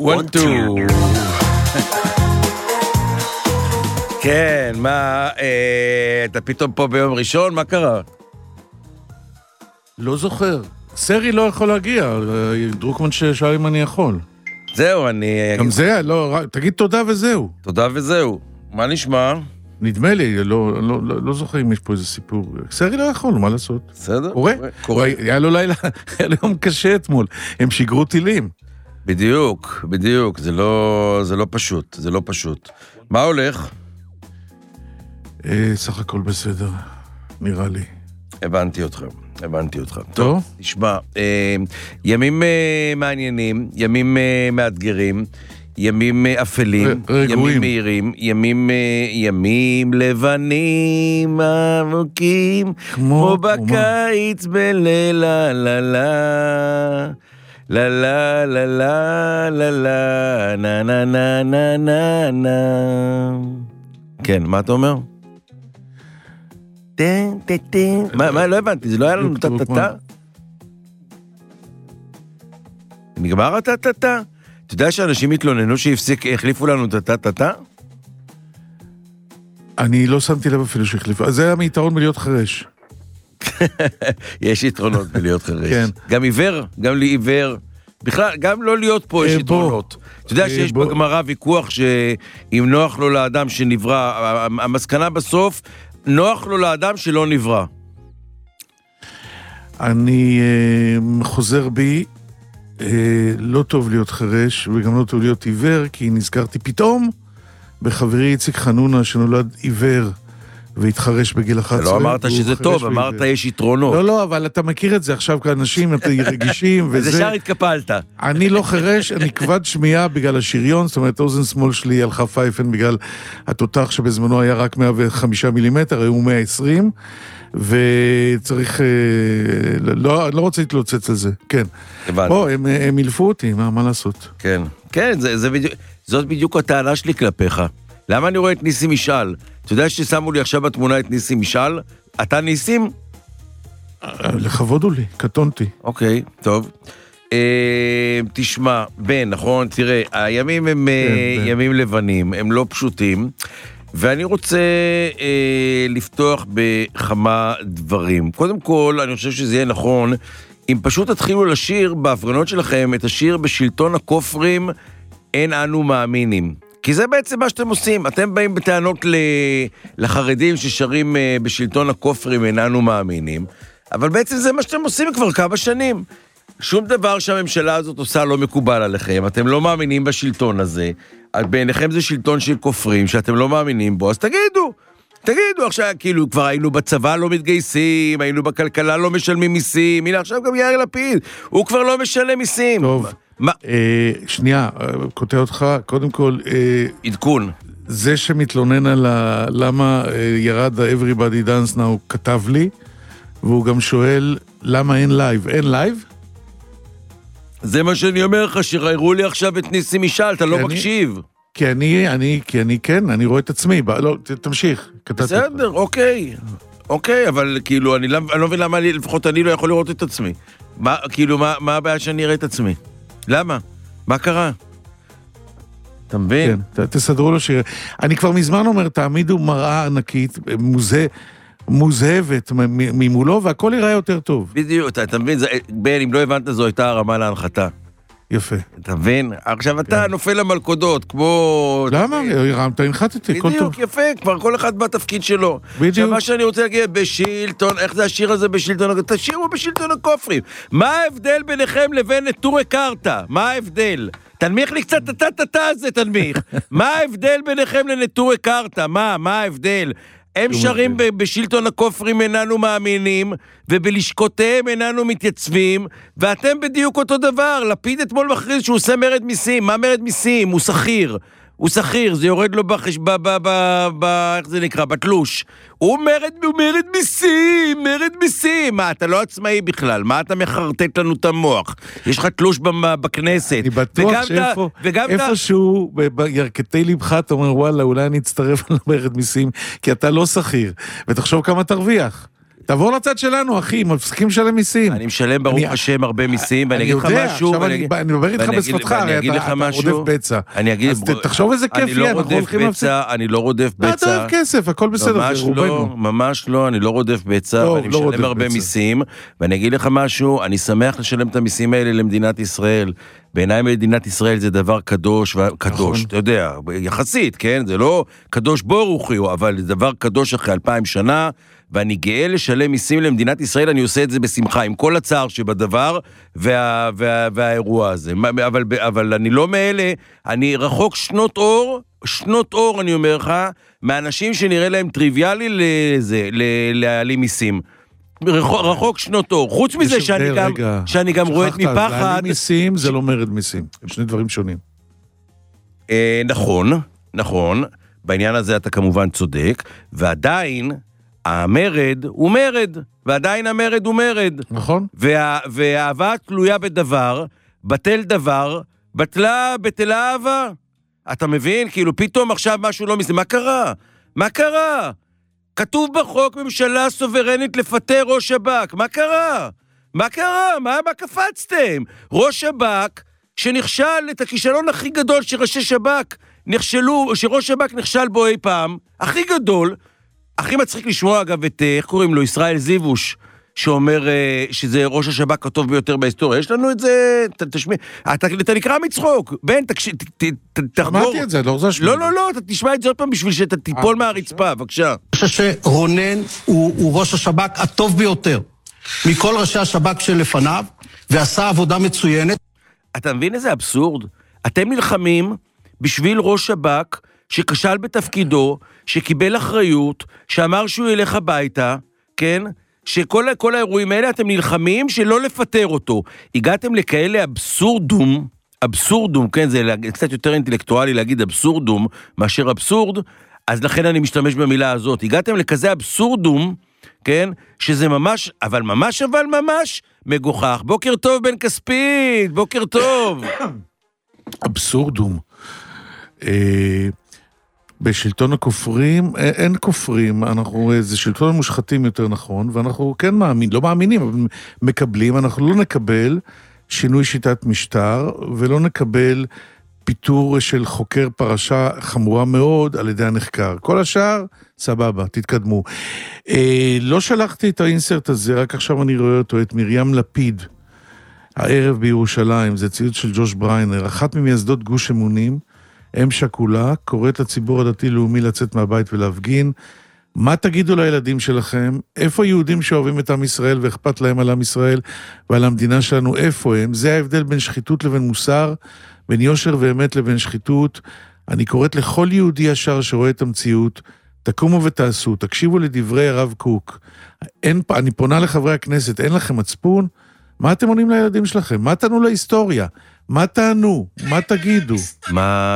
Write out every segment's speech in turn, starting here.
1, 2. כן, מה, אתה פתאום פה ביום ראשון? מה קרה? לא זוכר. סרי לא יכול להגיע, דרוקמן ששאל אם אני יכול. זהו, אני... גם זה, לא, תגיד תודה וזהו. תודה וזהו. מה נשמע? נדמה לי, לא זוכר אם יש פה איזה סיפור. סרי לא יכול, מה לעשות? בסדר? קורה. היה לו לילה, היה לו יום קשה אתמול. הם שיגרו טילים. בדיוק. זה לא פשוט. מה הולך? סך הכל בסדר, נראה לי. הבנתי אותך. טוב, תשמע, ימים מעניינים, ימים מאתגרים, ימים אפלים, ימים מהירים, ימים לבנים עמוקים, כמו בקיץ בלילה, לה לה לה לה לה לה לה לה נה נה נה נה נה נה. כן, מה אתה אומר? מה, לא הבנתי, זה לא היה לנו טה-טה-טה? נגמר הטה-טה-טה? אתה יודע שאנשים התלוננו שהחליפו לנו טה-טה-טה? אני לא שמתי לב אפילו שהחליפו, אז זה היה מיתרון בלהיות חרש. יש יתרונות בלהיות חרש. כן. גם עיוור, גם לעיוור. בכלל, גם לא להיות פה יש יתרונות. אתה יודע שיש בגמרא ויכוח שאם נוח לו לאדם שנברא, המסקנה בסוף, נוח לו לאדם שלא נברא. אני חוזר בי, לא טוב להיות חרש, וגם לא טוב להיות עיוור, כי נזכרתי פתאום בחברי איציק חנונה, שנולד עיוור, והתחרש בגיל 11. לא אמרת שזה טוב, אמרת יש יתרונות. לא, אבל אתה מכיר את זה עכשיו כאנשים, אתה רגישים וזה. אז ישר התקפלת. אני לא חרש, אני כבד שמיעה בגלל השריון, זאת אומרת, אוזן שמאל שלי הלכה פייפן בגלל התותח שבזמנו היה רק 105 מילימטר, היו 120, וצריך, לא רוצה להתלוצץ על זה, כן. בוא, הם ילפו אותי, מה לעשות? כן, זאת בדיוק הטענה שלי כלפיך. למה אני רואה את ניסים משאל? אתה יודע ששמו לי עכשיו בתמונה את ניסים משאל? אתה ניסים? לכבוד הוא לי, קטונתי. אוקיי, טוב. תשמע, בן, נכון? תראה, הימים הם ימים לבנים, הם לא פשוטים, ואני רוצה לפתוח בכמה דברים. קודם כל, אני חושב שזה יהיה נכון, אם פשוט תתחילו לשיר בהפגנות שלכם את השיר בשלטון הכופרים, אין אנו מאמינים. כי זה בעצם מה שאתם עושים. אתם באים בטענות לחרדים ששרים בשלטון הכופרים איננו מאמינים, אבל בעצם זה מה שאתם עושים כבר כמה שנים. שום דבר שהממשלה הזאת עושה לא מקובל עליכם, אתם לא מאמינים בשלטון הזה, בעיניכם זה שלטון של כופרים שאתם לא מאמינים בו, אז תגידו עכשיו, כאילו כבר היינו בצבא לא מתגייסים, היינו בכלכלה לא משלמים מיסים, הנה עכשיו גם יאיר לפיד, הוא כבר לא משלם מיסים. טוב. שנייה, קוטע אותך, קודם כל... עדכון. זה שמתלונן על למה ירד ה-Everybody Dance Now כתב לי, והוא גם שואל למה אין לייב. אין לייב? זה מה שאני אומר לך, שראירו לי עכשיו את ניסים משאל, אתה לא מקשיב. כי אני רואה את עצמי, לא, תמשיך. בסדר, אוקיי, אבל כאילו, אני לא מבין למה לפחות אני לא יכול לראות את עצמי. כאילו, מה הבעיה שאני אראה את עצמי? למה? מה קרה? אתה מבין? כן, תסדרו לו שיר. אני כבר מזמן אומר, תעמידו מראה ענקית, מוזהבת ממולו, והכל ייראה יותר טוב. בדיוק, אתה מבין? בן, אם לא הבנת, זו הייתה הרמה להנחתה. יפה. אתה מבין? עכשיו אתה נופל למלכודות, כמו... למה? הרמת, הנחתתי, כל טוב. בדיוק, יפה, כבר כל אחד בתפקיד שלו. בדיוק. עכשיו מה שאני רוצה להגיד, בשלטון, איך זה השיר הזה בשלטון? תשירו בשלטון הכופרים. מה ההבדל ביניכם לבין נטורי קרתא? מה ההבדל? תנמיך לי קצת הטה הזה, תנמיך. מה ההבדל ביניכם לנטורי קרתא? מה ההבדל? הם שרים בשלטון הכופרים איננו מאמינים, ובלשכותיהם איננו מתייצבים, ואתם בדיוק אותו דבר. לפיד אתמול מכריז שהוא עושה מרד מיסים. מה מרד מיסים? הוא שכיר, זה יורד לו איך זה נקרא? בתלוש. הוא מרד מיסים. מה, אתה לא עצמאי בכלל, מה אתה מחרטט לנו את המוח? יש לך תלוש בכנסת. אני בטוח שאיפשהו בירכתי לבך אתה אומר, וואלה, אולי אני אצטרף על מרד מיסים, כי אתה לא שכיר, ותחשוב כמה תרוויח. תעבור לצד שלנו, אחי, מפסיקים לשלם מיסים. אני משלם ברוך השם הרבה מיסים, ואני אגיד לך משהו. אני מדבר איתך בשפתך, אתה רודף בצע. אז תחשוב איזה כיף יהיה, אנחנו הולכים להפסיק. אני לא רודף בצע. אתה אוהב כסף, הכל בסדר, זה רובנו. ממש לא, אני לא רודף בצע, ואני משלם הרבה מיסים, ואני אגיד לך משהו, אני שמח לשלם את המיסים האלה למדינת ישראל. בעיניי מדינת ישראל זה דבר קדוש, קדוש, אתה יודע, יחסית, כן? זה לא קדוש בורכו, אבל זה דבר קדוש אחרי 2000 שנה, ואני גאה לשלם מיסים למדינת ישראל, אני עושה את זה בשמחה, עם כל הצער שבדבר, והאירוע הזה. אבל אני לא מאלה, אני רחוק שנות אור, אני אומר לך, מאנשים שנראה להם טריוויאלי להעלים מיסים. רחוק שנות אור. חוץ מזה שאני גם רואה את מפחד. להעלים מיסים זה לא מרד מיסים. הם שני דברים שונים. נכון. בעניין הזה אתה כמובן צודק, ועדיין המרד הוא מרד, ועדיין המרד הוא מרד. נכון. והאהבה תלויה בדבר, בטל דבר, בטלה אהבה. אתה מבין? כאילו פתאום עכשיו משהו לא מסתדר. מה קרה? כתוב בחוק ממשלה סוברנית לפטר ראש שב"כ. מה קרה? מה קפצתם? ראש שב"כ שנכשל את הכישלון הכי גדול שראשי שב"כ נכשלו, שראש שב"כ נכשל בו אי פעם, הכי גדול, הכי מצחיק לשמוע אגב את, איך קוראים לו, ישראל זיווש, שאומר שזה ראש השב"כ הטוב ביותר בהיסטוריה. יש לנו את זה, תשמע, אתה נקרא מצחוק, בן, תחבור. אמרתי את זה, לא רוצה לשמוע. לא, אתה תשמע את זה עוד פעם בשביל שאתה תיפול מהרצפה, בבקשה. אני חושב שרונן הוא ראש השב"כ הטוב ביותר, מכל ראשי השב"כ שלפניו, ועשה עבודה מצוינת. אתה מבין איזה אבסורד? אתם נלחמים בשביל ראש שב"כ שכשל בתפקידו, שקיבל אחריות, שאמר שהוא ילך הביתה, כן? שכל האירועים האלה אתם נלחמים שלא לפטר אותו. הגעתם לכאלה אבסורדום, כן, זה קצת יותר אינטלקטואלי להגיד אבסורדום מאשר אבסורד, אז לכן אני משתמש במילה הזאת. הגעתם לכזה אבסורדום, כן, שזה ממש מגוחך. בוקר טוב בן כספית, בוקר טוב. אבסורדום. בשלטון הכופרים, אין כופרים, זה שלטון המושחתים יותר נכון, ואנחנו כן לא מאמינים, אבל מקבלים, אנחנו לא נקבל שינוי שיטת משטר, ולא נקבל פיתור של חוקר פרשה חמורה מאוד על ידי הנחקר. כל השאר, סבבה, תתקדמו. לא שלחתי את האינסרט הזה, רק עכשיו אני רואה אותו, את מרים לפיד, הערב בירושלים, זה ציוץ של ג'וש בריינר, אחת ממייסדות גוש אמונים, אם שכולה, קוראת לציבור הדתי-לאומי לצאת מהבית ולהפגין. מה תגידו לילדים שלכם? איפה יהודים שאוהבים את עם ישראל ואכפת להם על עם ישראל ועל המדינה שלנו? איפה הם? זה ההבדל בין שחיתות לבין מוסר, בין יושר ואמת לבין שחיתות. אני קוראת לכל יהודי ישר שרואה את המציאות, תקומו ותעשו, תקשיבו לדברי הרב קוק. אני פונה לחברי הכנסת, אין לכם מצפון? מה אתם עונים לילדים שלכם? מה תענו להיסטוריה? מה תענו? מה תגידו? מה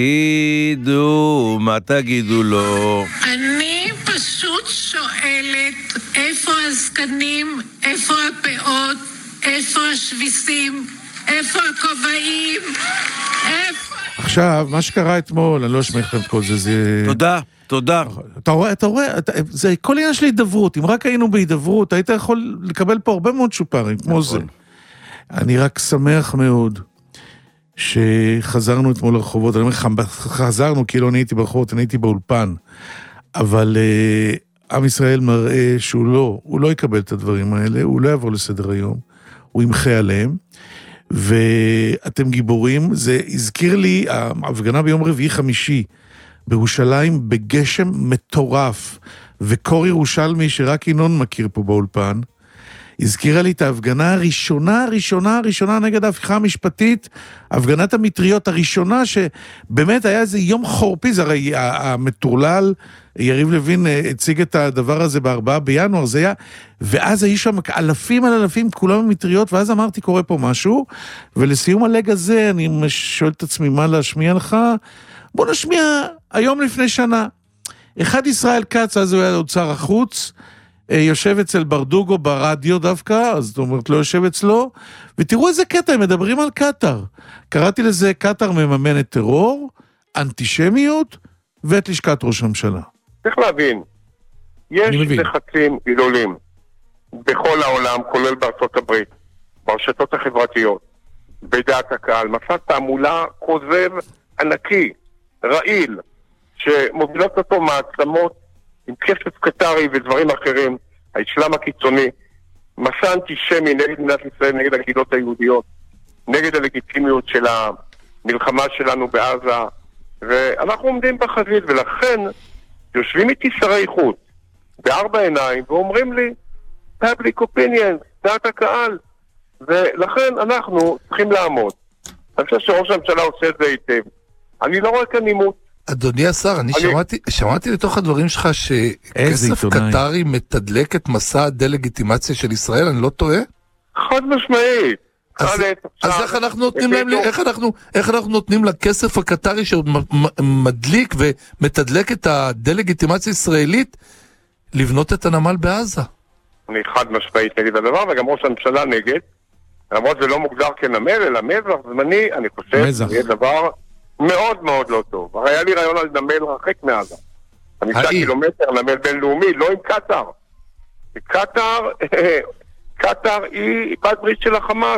תגידו לו? אני פשוט שואלת, איפה הזקנים, איפה הפאות, איפה השביסים, איפה הכובעים, איפה... עכשיו, מה שקרה אתמול, אני לא אשמע לכם את כל זה, תודה. אתה רואה, זה כל עניין של הידברות, אם רק היינו בהידברות, היית יכול לקבל פה הרבה מאוד שופרים, כמו זה. אני רק שמח מאוד שחזרנו אתמול לרחובות, אני אומר, חזרנו כי לא נהייתי ברחובות, אני הייתי באולפן, אבל עם ישראל מראה שהוא לא יקבל את הדברים האלה, הוא לא יעבור לסדר היום, הוא ימחה עליהם, ואתם גיבורים, זה הזכיר לי, ההפגנה ביום רביעי חמישי, בירושלים בגשם מטורף, וקור ירושלמי שרק ינון מכיר פה באולפן, הזכירה לי את ההפגנה הראשונה נגד ההפיכה המשפטית, הפגנת המטריות הראשונה, שבאמת היה איזה יום חורפי, זה הרי המטורלל, יריב לוין הציג את הדבר הזה ב4 בינואר, זה היה, ואז היו שם אלפים על אלפים, כולם במטריות, ואז אמרתי, קורה פה משהו, ולסיום הלג הזה, אני שואל את עצמי מה להשמיע לך, בוא נשמיע היום לפני שנה. אחד ישראל כץ, אז הוא היה עוד שר החוץ, יושב אצל ברדוגו ברדיו דווקא, אז זאת אומרת לא יושב אצלו, ותראו איזה קטע, הם מדברים על קטר. קראתי לזה קטר מממנת טרור, אנטישמיות, ואת לשכת ראש הממשלה. צריך להבין, יש לחצים גדולים בכל העולם, כולל בארצות הברית, ברשתות החברתיות, בדעת הקהל, מסע תעמולה כוזב ענקי, רעיל, שמובילות אותו מעצמות עם כסף קטרי ודברים אחרים, האסלאם הקיצוני, מסע אנטישמי נגד מדינת ישראל, נגד הקהילות היהודיות, נגד הלגיטימיות של המלחמה שלנו בעזה, ואנחנו עומדים בחזית, ולכן יושבים איתי שרי חוץ בארבע עיניים ואומרים לי public opinion, דעת הקהל, ולכן אנחנו צריכים לעמוד. אני חושב שראש הממשלה עושה את זה היטב. אני לא רואה כאן נימות. אדוני השר, אני שמעתי לתוך הדברים שלך שכסף קטרי מתדלק את מסע הדלגיטימציה של ישראל, אני לא טועה? חד משמעית. אז איך אנחנו נותנים לכסף הקטרי שמדליק ומתדלק את הדלגיטימציה הישראלית לבנות את הנמל בעזה? אני חד משמעית נגד הדבר, וגם ראש הממשלה נגד, למרות זה לא מוגדר כנמל, אלא מזח זמני, אני חושב שזה דבר מאוד מאוד לא טוב. הרי היה לי רעיון על נמל רחק מעזה. 5 קילומטר, נמל בינלאומי, לא עם קטר. קטר היא בת ברית של החמאס.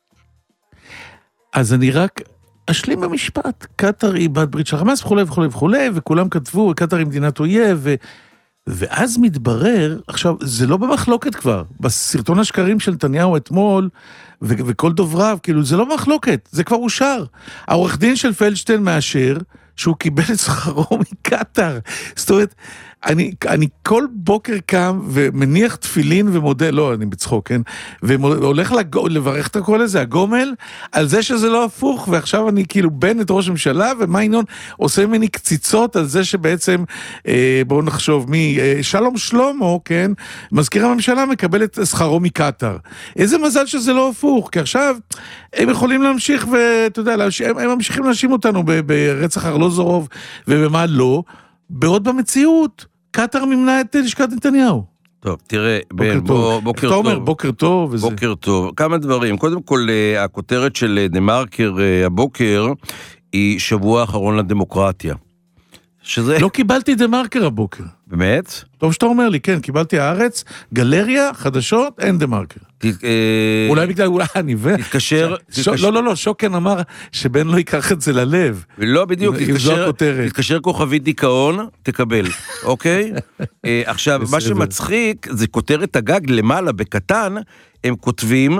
אז אני רק אשלים במשפט. קטר היא בת ברית של החמאס וכו' וכו' וכו', וכולם כתבו, קטר היא מדינת אויב, ואז מתברר, עכשיו, זה לא במחלוקת כבר, בסרטון השקרים של נתניהו אתמול, וכל דובריו, כאילו, זה לא במחלוקת, זה כבר אושר. העורך דין של פלדשטיין מאשר, שהוא קיבל את שכרו מקטר. זאת אומרת, אני כל בוקר קם ומניח תפילין ומודה, לא, אני בצחוק, כן? והולך לברך את הכל הזה, הגומל, על זה שזה לא הפוך, ועכשיו אני כאילו בן את ראש הממשלה, ומה ינון עושה ממני קציצות על זה שבעצם, בואו נחשוב, שלום שלמה, כן? מזכיר הממשלה מקבל את שכרו מקטר. איזה מזל שזה לא הפוך, כי עכשיו הם יכולים להמשיך, ואתה יודע, הם ממשיכים להאשים אותנו ברצח ארלוזורוב, ובמה לא, בעוד במציאות, קטר ממנה את לשכת נתניהו. טוב, תראה, בן, בוקר טוב. בוקר טוב. בוקר טוב. כמה דברים. קודם כל, הכותרת של דה-מרקר הבוקר, היא שבוע האחרון לדמוקרטיה. שזה... לא קיבלתי דה-מרקר הבוקר. באמת? טוב שאתה אומר לי, כן, קיבלתי הארץ, גלריה, חדשות, אין דה-מרקר. אולי בגלל, אולי אני תתקשר... לא, שוקן אמר שבן לא ייקח את זה ללב. לא, בדיוק, תתקשר כוכבית דיכאון, תקבל, אוקיי? עכשיו, מה שמצחיק, זה כותרת הגג למעלה, בקטן, הם כותבים,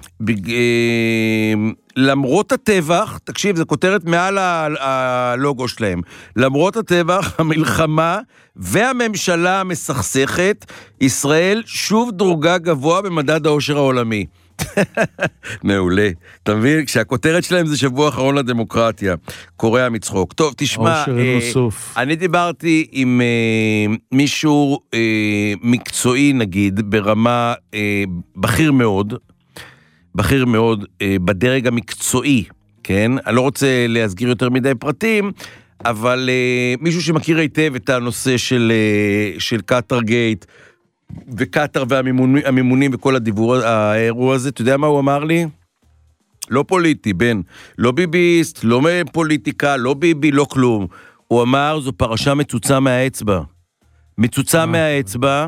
למרות הטבח, תקשיב, זה כותרת מעל הלוגו שלהם, למרות הטבח, המלחמה והממשלה המסכסכת, ישראל שוב דורגה גבוה במדד האושר העולמי. מעולה. אתה מבין? כשהכותרת שלהם זה שבוע האחרון לדמוקרטיה. קורע מצחוק. טוב, תשמע, אני דיברתי עם מישהו מקצועי, נגיד, ברמה בכיר מאוד בדרג המקצועי, כן? אני לא רוצה להסגיר יותר מדי פרטים, אבל מישהו שמכיר היטב את הנושא של קטר גייט, וקטר והמימונים וכל האירוע הזה, אתה יודע מה הוא אמר לי? לא פוליטי, בן, לא ביביסט, לא פוליטיקה, לא ביבי, לא כלום. הוא אמר, זו פרשה מצוצה מהאצבע. מצוצה מהאצבע,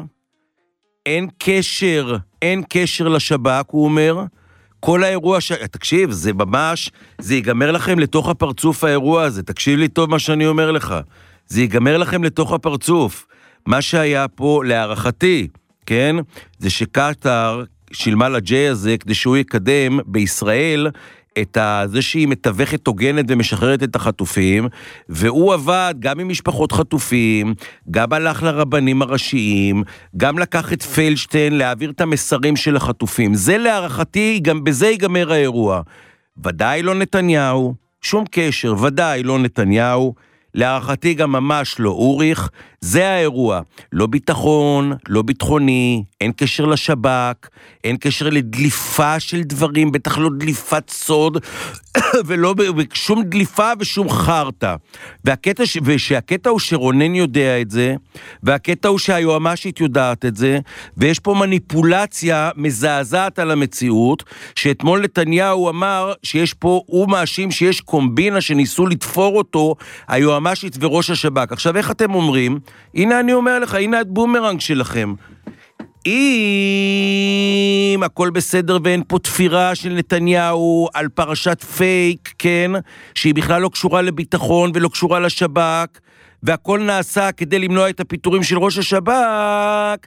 אין קשר לשב"כ, הוא אומר, כל האירוע, תקשיב, זה ממש, זה ייגמר לכם לתוך הפרצוף האירוע הזה, תקשיב לי טוב מה שאני אומר לך, זה ייגמר לכם לתוך הפרצוף. מה שהיה פה, להערכתי, כן, זה שקטר שילמה לג'יי הזה, כדי שהוא יקדם בישראל את זה שהיא מתווכת הוגנת ומשחררת את החטופים, והוא עבד גם עם משפחות חטופים, גם הלך לרבנים הראשיים, גם לקח את פלדשטיין להעביר את המסרים של החטופים. זה להערכתי, גם בזה ייגמר האירוע. ודאי לא נתניהו, שום קשר, ודאי לא נתניהו, להערכתי גם ממש לא אוריך, זה האירוע. לא ביטחון, לא ביטחוני, אין קשר לשב"כ, אין קשר לדליפה של דברים, בטח לא דליפת סוד, ולא שום דליפה ושום חרטה. והקטע הוא שרונן יודע את זה, והקטע הוא שהיועמ"שית יודעת את זה, ויש פה מניפולציה מזעזעת על המציאות, שאתמול נתניהו אמר שיש פה, הוא מאשים שיש קומבינה שניסו לתפור אותו, היועמ"שית וראש השב"כ. עכשיו איך אתם אומרים? הנה אני אומר לך, הנה הבומרנג שלכם. אם הכל בסדר ואין פה תפירה של נתניהו על פרשת פייק, כן, שהיא בכלל לא קשורה לביטחון ולא קשורה לשב"כ, והכל נעשה כדי למנוע את הפיטורים של ראש השב"כ,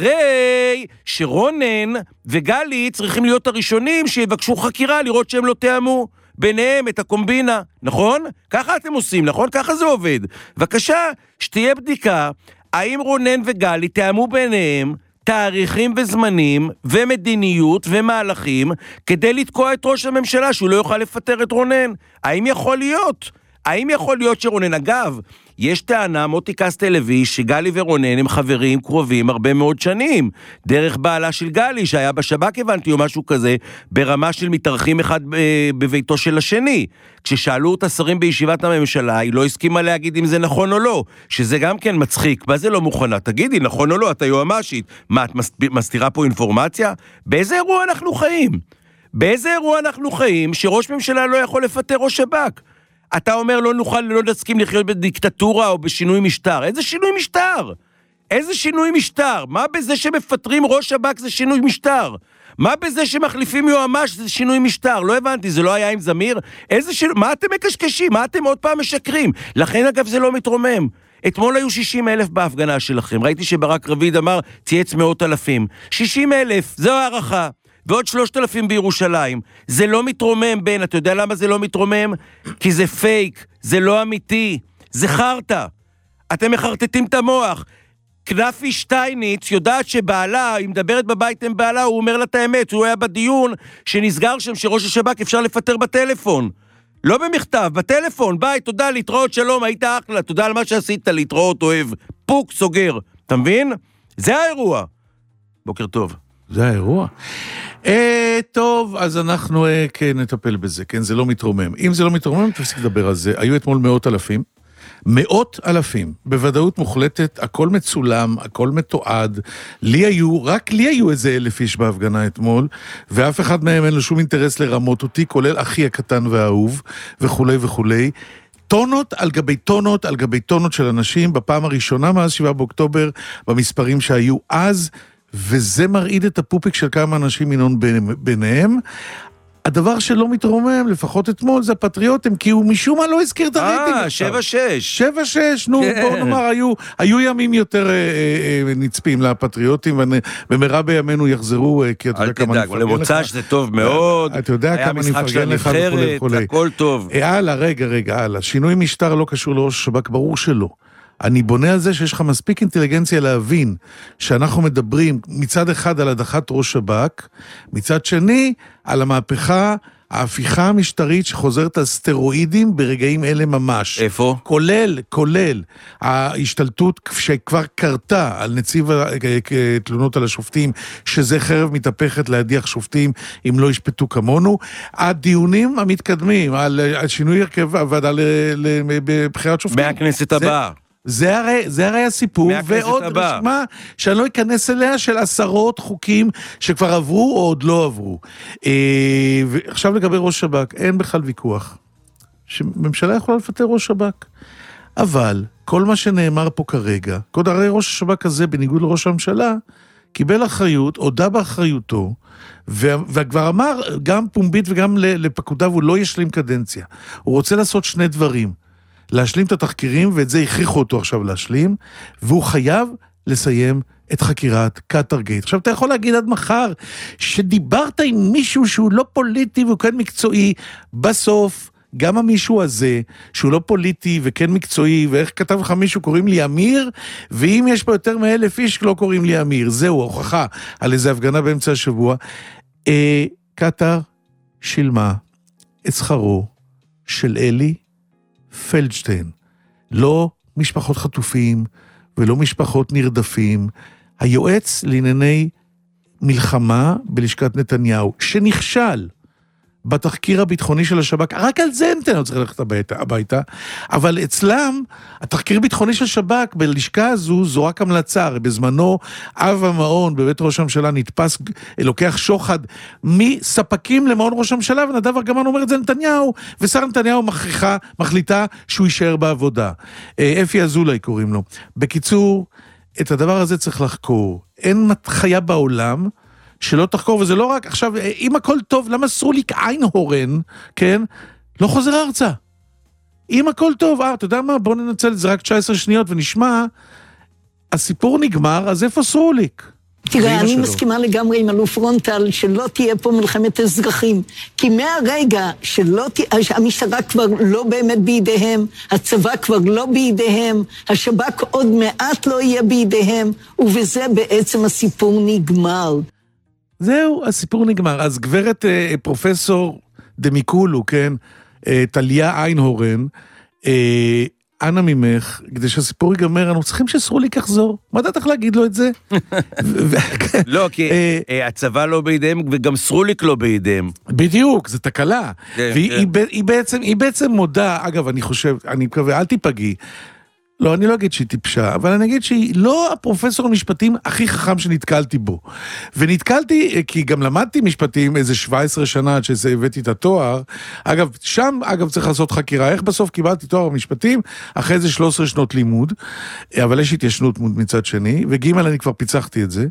הרי שרונן וגלי צריכים להיות הראשונים שיבקשו חקירה לראות שהם לא תאמו ביניהם את הקומבינה, נכון? ככה אתם עושים, נכון? ככה זה עובד. בבקשה, שתהיה בדיקה, האם רונן וגלי תאמו ביניהם תאריכים וזמנים ומדיניות ומהלכים כדי לתקוע את ראש הממשלה שהוא לא יוכל לפטר את רונן. האם יכול להיות? האם יכול להיות שרונן, אגב, יש טענה, מוטי קסטלוי, שגלי ורונן הם חברים קרובים הרבה מאוד שנים, דרך בעלה של גלי, שהיה בשב"כ הבנתי או משהו כזה, ברמה של מתארחים אחד בביתו של השני. כששאלו את השרים בישיבת הממשלה, היא לא הסכימה להגיד אם זה נכון או לא, שזה גם כן מצחיק. מה זה לא מוכנה? תגידי, נכון או לא? אתה יועמשית. מה, את מסתירה פה אינפורמציה? באיזה אירוע אנחנו חיים? באיזה אירוע אנחנו חיים שראש ממשלה לא יכול לפטר ראש שב"כ? אתה אומר לא נוכל, לא נסכים לחיות בדיקטטורה או בשינוי משטר. איזה שינוי משטר? איזה שינוי משטר? מה בזה שמפטרים ראש שב"כ זה שינוי משטר? מה בזה שמחליפים יועמ"ש זה שינוי משטר? לא הבנתי, זה לא היה עם זמיר? מה אתם מקשקשים? מה אתם עוד פעם משקרים? לכן אגב זה לא מתרומם. אתמול היו 60,000 בהפגנה שלכם. ראיתי שברק רביד אמר צייץ 100,000. 60,000, זו הערכה. ועוד 3,000 בירושלים. זה לא מתרומם בין, אתה יודע למה זה לא מתרומם? כי זה פייק, זה לא אמיתי, זה חרטה. אתם מחרטטים את המוח. כנפי שטייניץ יודעת שבעלה, היא מדברת בבית עם בעלה, הוא אומר לה את האמת, הוא היה בדיון שנסגר שם שראש השב"כ אפשר לפטר בטלפון. לא במכתב, בטלפון, ביי, תודה, להתראות, שלום, היית אחלה, תודה על מה שעשית, להתראות, אוהב. פוק, סוגר. אתה מבין? זה האירוע. בוקר טוב. זה האירוע. טוב, אז אנחנו כן נטפל בזה, כן, זה לא מתרומם. אם זה לא מתרומם, תפסיק לדבר על זה. היו אתמול 100,000, 100,000, בוודאות מוחלטת, הכל מצולם, הכל מתועד. רק לי היו איזה 1,000 איש בהפגנה אתמול, ואף אחד מהם אין לו שום אינטרס לרמות אותי, כולל אחי הקטן והאהוב, וכולי וכולי. טונות על גבי טונות על גבי טונות של אנשים, בפעם הראשונה מאז 7 באוקטובר, במספרים שהיו אז, וזה מרעיד את הפופיק של כמה אנשים מינון ביניהם. הדבר שלא מתרומם, לפחות אתמול, זה הפטריוטים, כי הוא משום מה לא הזכיר את הרייטינג. 7-6, נו, בואו נאמר, היו ימים יותר נצפים לפטריוטים, ומראה בימינו יחזרו, כי אתה יודע כמה נפרגן לך. למוצא שזה טוב מאוד, אתה יודע כמה נפרגן לך וכו'. הכל טוב. רגע, שינוי משטר לא קשור לראש השב"כ, ברור שלא. אני בונה על זה שיש לך מספיק אינטליגנציה להבין שאנחנו מדברים מצד אחד על הדחת ראש שב"כ, מצד שני על המהפכה, ההפיכה המשטרית שחוזרת על סטרואידים ברגעים אלה ממש. איפה? כולל ההשתלטות שכבר קרתה על נציב תלונות על השופטים, שזה חרב מתהפכת להדיח שופטים אם לא ישפטו כמונו. הדיונים המתקדמים על שינוי הרכב הוועדה לבחירת שופטים. מהכנסת הבאה. זה הרי הסיפור, ועוד רשימה שאני לא אכנס אליה של 10 חוקים שכבר עברו או עוד לא עברו. ועכשיו לגבי ראש שב"כ, אין בכלל ויכוח. שממשלה יכולה לפטר ראש שב"כ. אבל כל מה שנאמר פה כרגע, הרי ראש השב"כ הזה, בניגוד לראש הממשלה, קיבל אחריות, הודע באחריותו, וכבר אמר גם פומבית וגם לפקודיו, הוא לא ישלים קדנציה. הוא רוצה לעשות 2 דברים. להשלים את התחקירים, ואת זה הכריחו אותו עכשיו להשלים, והוא חייב לסיים את חקירת קטרגייט. עכשיו, אתה יכול להגיד עד מחר, שדיברת עם מישהו שהוא לא פוליטי והוא כן מקצועי, בסוף, גם המישהו הזה, שהוא לא פוליטי וכן מקצועי, ואיך כתב לך מישהו, קוראים לי אמיר, ואם יש פה יותר מ1,000 איש, לא קוראים לי אמיר. זהו, ההוכחה על איזו הפגנה באמצע השבוע. קטר שילמה את שכרו של אלי פלדשטיין, לא משפחות חטופים ולא משפחות נרדפים, היועץ לענייני מלחמה בלשכת נתניהו, שנכשל בתחקיר הביטחוני של השב"כ, רק על זה נתניהו צריך ללכת הביתה, אבל אצלם, התחקיר הביטחוני של שב"כ בלשכה הזו, זו רק המלצה, הרי בזמנו אב המעון בבית ראש הממשלה נתפס, לוקח שוחד מספקים למעון ראש הממשלה, ונדב ארגמן אומר את זה נתניהו, ושר נתניהו מחליטה שהוא יישאר בעבודה. אפי אזולאי קוראים לו. בקיצור, את הדבר הזה צריך לחקור. אין חיה בעולם שלא תחקור, וזה לא רק, עכשיו, אם הכל טוב, למה סרוליק איינהורן, כן, לא חוזר ארצה? אם הכל טוב, אתה יודע מה, בוא ננצל את זה רק 19 שניות ונשמע, הסיפור נגמר, אז איפה סרוליק? תראה, אני מסכימה לגמרי עם אלוף רונטל שלא תהיה פה מלחמת אזרחים, כי מהרגע שהמשטרה כבר לא באמת בידיהם, הצבא כבר לא בידיהם, השב"כ עוד מעט לא יהיה בידיהם, ובזה בעצם הסיפור נגמר. זהו, הסיפור נגמר. אז גברת פרופסור דמיקולו, כן, טליה איינהורן, אנא ממך, כדי שהסיפור ייגמר, אנחנו צריכים שסרוליק יחזור. מה דעתך להגיד לו את זה? לא, כי הצבא לא בידיהם, וגם סרוליק לא בידיהם. בדיוק, זו תקלה. והיא בעצם מודה, אגב, אני חושב, אני מקווה, אל תיפגעי, לא, אני לא אגיד שהיא טיפשה, אבל אני אגיד שהיא לא הפרופסור למשפטים הכי חכם שנתקלתי בו. ונתקלתי, כי גם למדתי משפטים איזה 17 שנה עד שזה הבאתי את התואר. אגב, שם, צריך לעשות חקירה. איך בסוף קיבלתי תואר במשפטים? אחרי זה 13 שנות לימוד, אבל יש התיישנות מצד שני, וג' אני כבר פיצחתי את זה.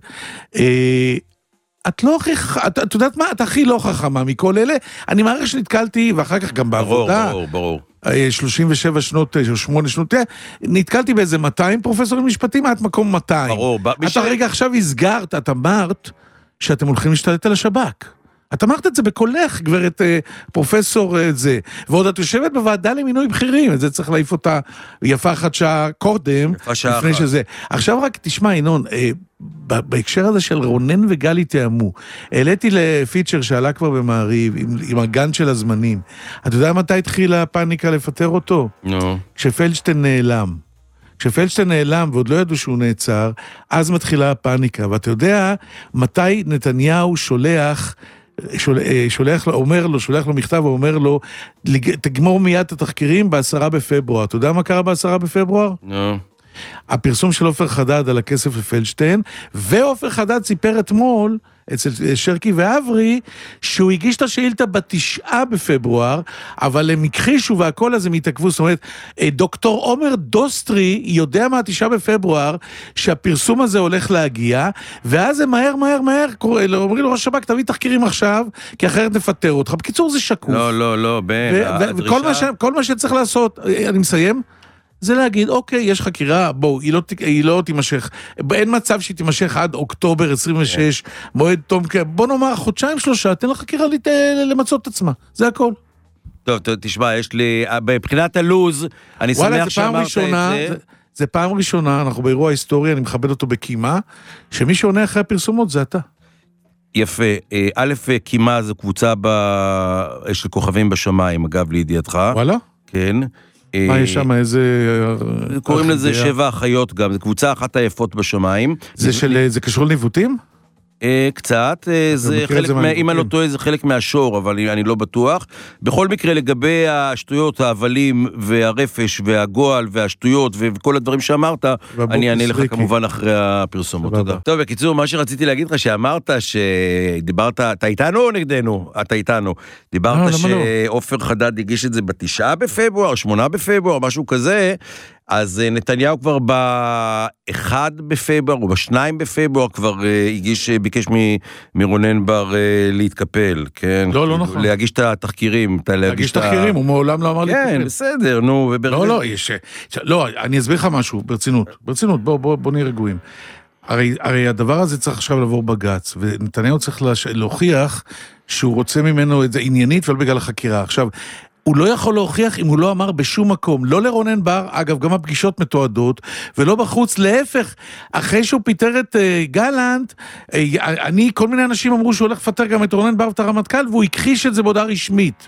את לא הכי, את יודעת מה? את הכי לא חכמה מכל אלה. אני מעריך שנתקלתי, ואחר כך גם בעבודה. ברור. 37 שנות, 8 שנות, נתקלתי באיזה 200 פרופסורים משפטים, עד מקום 200. ברור. אתה רגע עכשיו הסגרת, את אמרת שאתם הולכים להשתלט על השב"כ. את אמרת את זה בקולך, גברת פרופסור זה, ועוד את יושבת בוועדה למינוי בכירים, את זה צריך להעיף אותה יפה אחת שעה קודם, לפני שזה. עכשיו רק תשמע, ינון, בהקשר הזה של רונן וגלי תאמו, העליתי לפיצ'ר שעלה כבר במעריב, עם הגן של הזמנים. אתה יודע מתי התחילה הפאניקה לפטר אותו? כשפלדשטיין נעלם. כשפלדשטיין נעלם ועוד לא ידעו שהוא נעצר, אז מתחילה הפאניקה. ואתה יודע מתי נתניהו שולח לו מכתב ואומר לו, תגמור מיד את התחקירים ב10 בפברואר. אתה יודע מה קרה ב10 בפברואר? הפרסום של עופר חדד על הכסף לפלדשטיין, ועופר חדד סיפר אתמול, אצל שרקי ואברי, שהוא הגיש את השאילתה ב9 בפברואר, אבל הם הכחישו והכל הזה מתעכבו, זאת אומרת, דוקטור עומר דוסטרי יודע מה9 בפברואר, שהפרסום הזה הולך להגיע, ואז הם מהר, אומרים לו ראש שב"כ, תביא תחקירים עכשיו, כי אחרת נפטר אותך. בקיצור זה שקוף. לא, וכל מה שצריך לעשות, אני מסיים, זה להגיד, אוקיי, יש חקירה, בואו, היא לא תימשך, אין מצב שהיא תימשך עד אוקטובר 26, מועד תום, בוא נאמר, 2-3, תן לחקירה למצות את עצמה, זה הכל. טוב, תשמע, יש לי, מבחינת הלוז, אני שמח שאמרת את זה. זה פעם ראשונה, אנחנו באירוע היסטורי, אני מכבד אותו בקימה, שמי שעונה אחרי הפרסומות זה אתה. יפה, א', קימה זו קבוצה של כוכבים בשמיים, אגב, לידיעתך. וואלה? כן. מה יש שם, איזה... קוראים לזה 7 אחיות גם, זו קבוצה אחת היפות בשמיים. זה קשור לניווטים? קצת, זה חלק, אם אני לא טועה, זה חלק מהשור, אבל אני לא בטוח. בכל מקרה, לגבי השטויות, ההבלים והרפש והגועל והשטויות וכל הדברים שאמרת, אני אענה לך כמובן אחרי הפרסומות. תודה. טוב, בקיצור, מה שרציתי להגיד לך, שאמרת שדיברת, אתה איתנו או נגדנו? אתה איתנו. דיברת שעופר חדד הגיש את זה ב9 בפברואר, 8 בפברואר, משהו כזה, אז נתניהו כבר ב1 בפברואר או ב2 בפברואר כבר ביקש מרונן בר להתקפל, כן? לא נכון. להגיש את התחקירים. להגיש תחקירים, הוא מעולם לא אמר להתקפל. כן, בסדר, נו. לא, אני אסביר לך משהו, ברצינות, בוא נהיה רגועים. הרי הדבר הזה צריך עכשיו לעבור בגץ, ונתניהו צריך להוכיח שהוא רוצה ממנו את זה עניינית ולא בגלל החקירה. עכשיו, הוא לא יכול להוכיח אם הוא לא אמר בשום מקום, לא לרונן בר, אגב, גם הפגישות מתועדות, ולא בחוץ, להפך, אחרי שהוא פיטר את גלנט, כל מיני אנשים אמרו שהוא הולך לפטר גם את רונן בר ואת הרמטכ"ל, והוא הכחיש את זה בהודעה רשמית.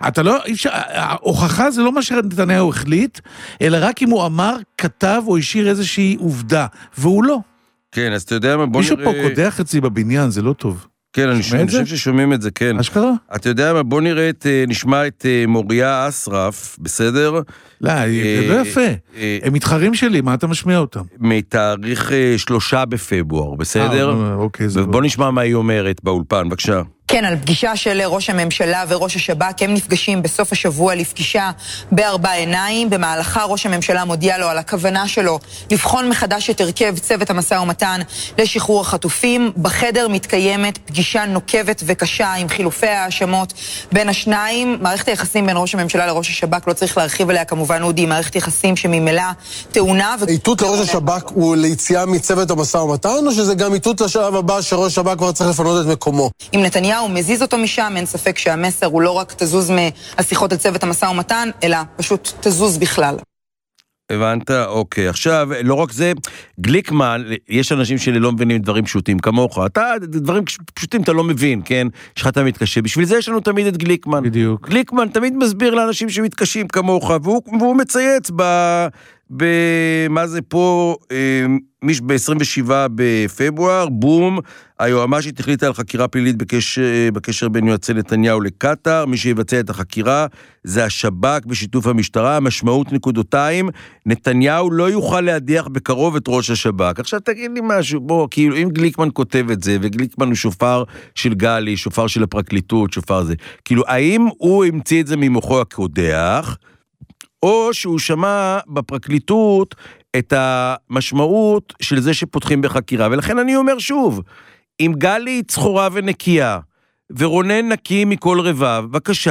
ההוכחה זה לא מה שנתניהו החליט, אלא רק אם הוא אמר, כתב או השאיר איזושהי עובדה, והוא לא. כן, אז אתה יודע מה, מישהו פה קודח אצלי בבניין, זה לא טוב. כן, אני חושב ששומעים את זה, כן. אשכרה? אתה יודע מה, בוא נשמע את מוריה אסרף, בסדר? לא, זה לא יפה. הם מתחרים שלי, מה אתה משמיע אותם? מתאריך 3 בפברואר, בסדר? אוקיי, זה בוא נשמע מה היא אומרת באולפן, בבקשה. כן, על פגישה של ראש הממשלה וראש השב"כ, הם נפגשים בסוף השבוע לפגישה בארבע עיניים, במהלכה ראש הממשלה מודיע לו על הכוונה שלו לבחון מחדש את הרכב צוות המשא ומתן לשחרור החטופים. בחדר מתקיימת פגישה נוקבת וקשה עם חילופי האשמות בין השניים. מערכת היחסים בין ראש הממשלה לראש השב"כ, לא צריך להרחיב עליה כמובן, אודי, מערכת יחסים שממילא טעונה. איתות לראש השב"כ הוא ליציאה מצוות המשא ומתן, או שזה גם איתות לשלב הבא שראש השב"כ כבר צריך לפנות את מקומו? אם נתניהו מזיז אותו משם, אין ספק שהמסר הוא לא רק תזוז מהשיחות על צוות המשא ומתן, אלא פשוט תזוז בכלל. הבנת? אוקיי. עכשיו, לא רק זה, גליקמן, יש אנשים שלא מבינים דברים פשוטים כמוך. אתה, דברים פשוטים אתה לא מבין, כן? שאתה מתקשה. בשביל זה יש לנו תמיד את גליקמן. בדיוק. גליקמן תמיד מסביר לאנשים שמתקשים כמוך, והוא מצייץ מה זה פה, ב-27 בפברואר, בום, היועמ"שית החליטה על חקירה פלילית בקשר בין יועצי נתניהו לקטר, מי שיבצע את החקירה זה השב"כ בשיתוף המשטרה, המשמעות נקודותיים, נתניהו לא יוכל להדיח בקרוב את ראש השב"כ. עכשיו תגיד לי משהו, בוא, כאילו אם גליקמן כותב את זה, וגליקמן הוא שופר של גלי, שופר של הפרקליטות, שופר זה, כאילו האם הוא המציא את זה ממוחו הקודח, או שהוא שמע בפרקליטות את המשמעות של זה שפותחים בחקירה. ולכן אני אומר שוב, אם גלי צחורה ונקייה, ורונן נקי מכל רבב,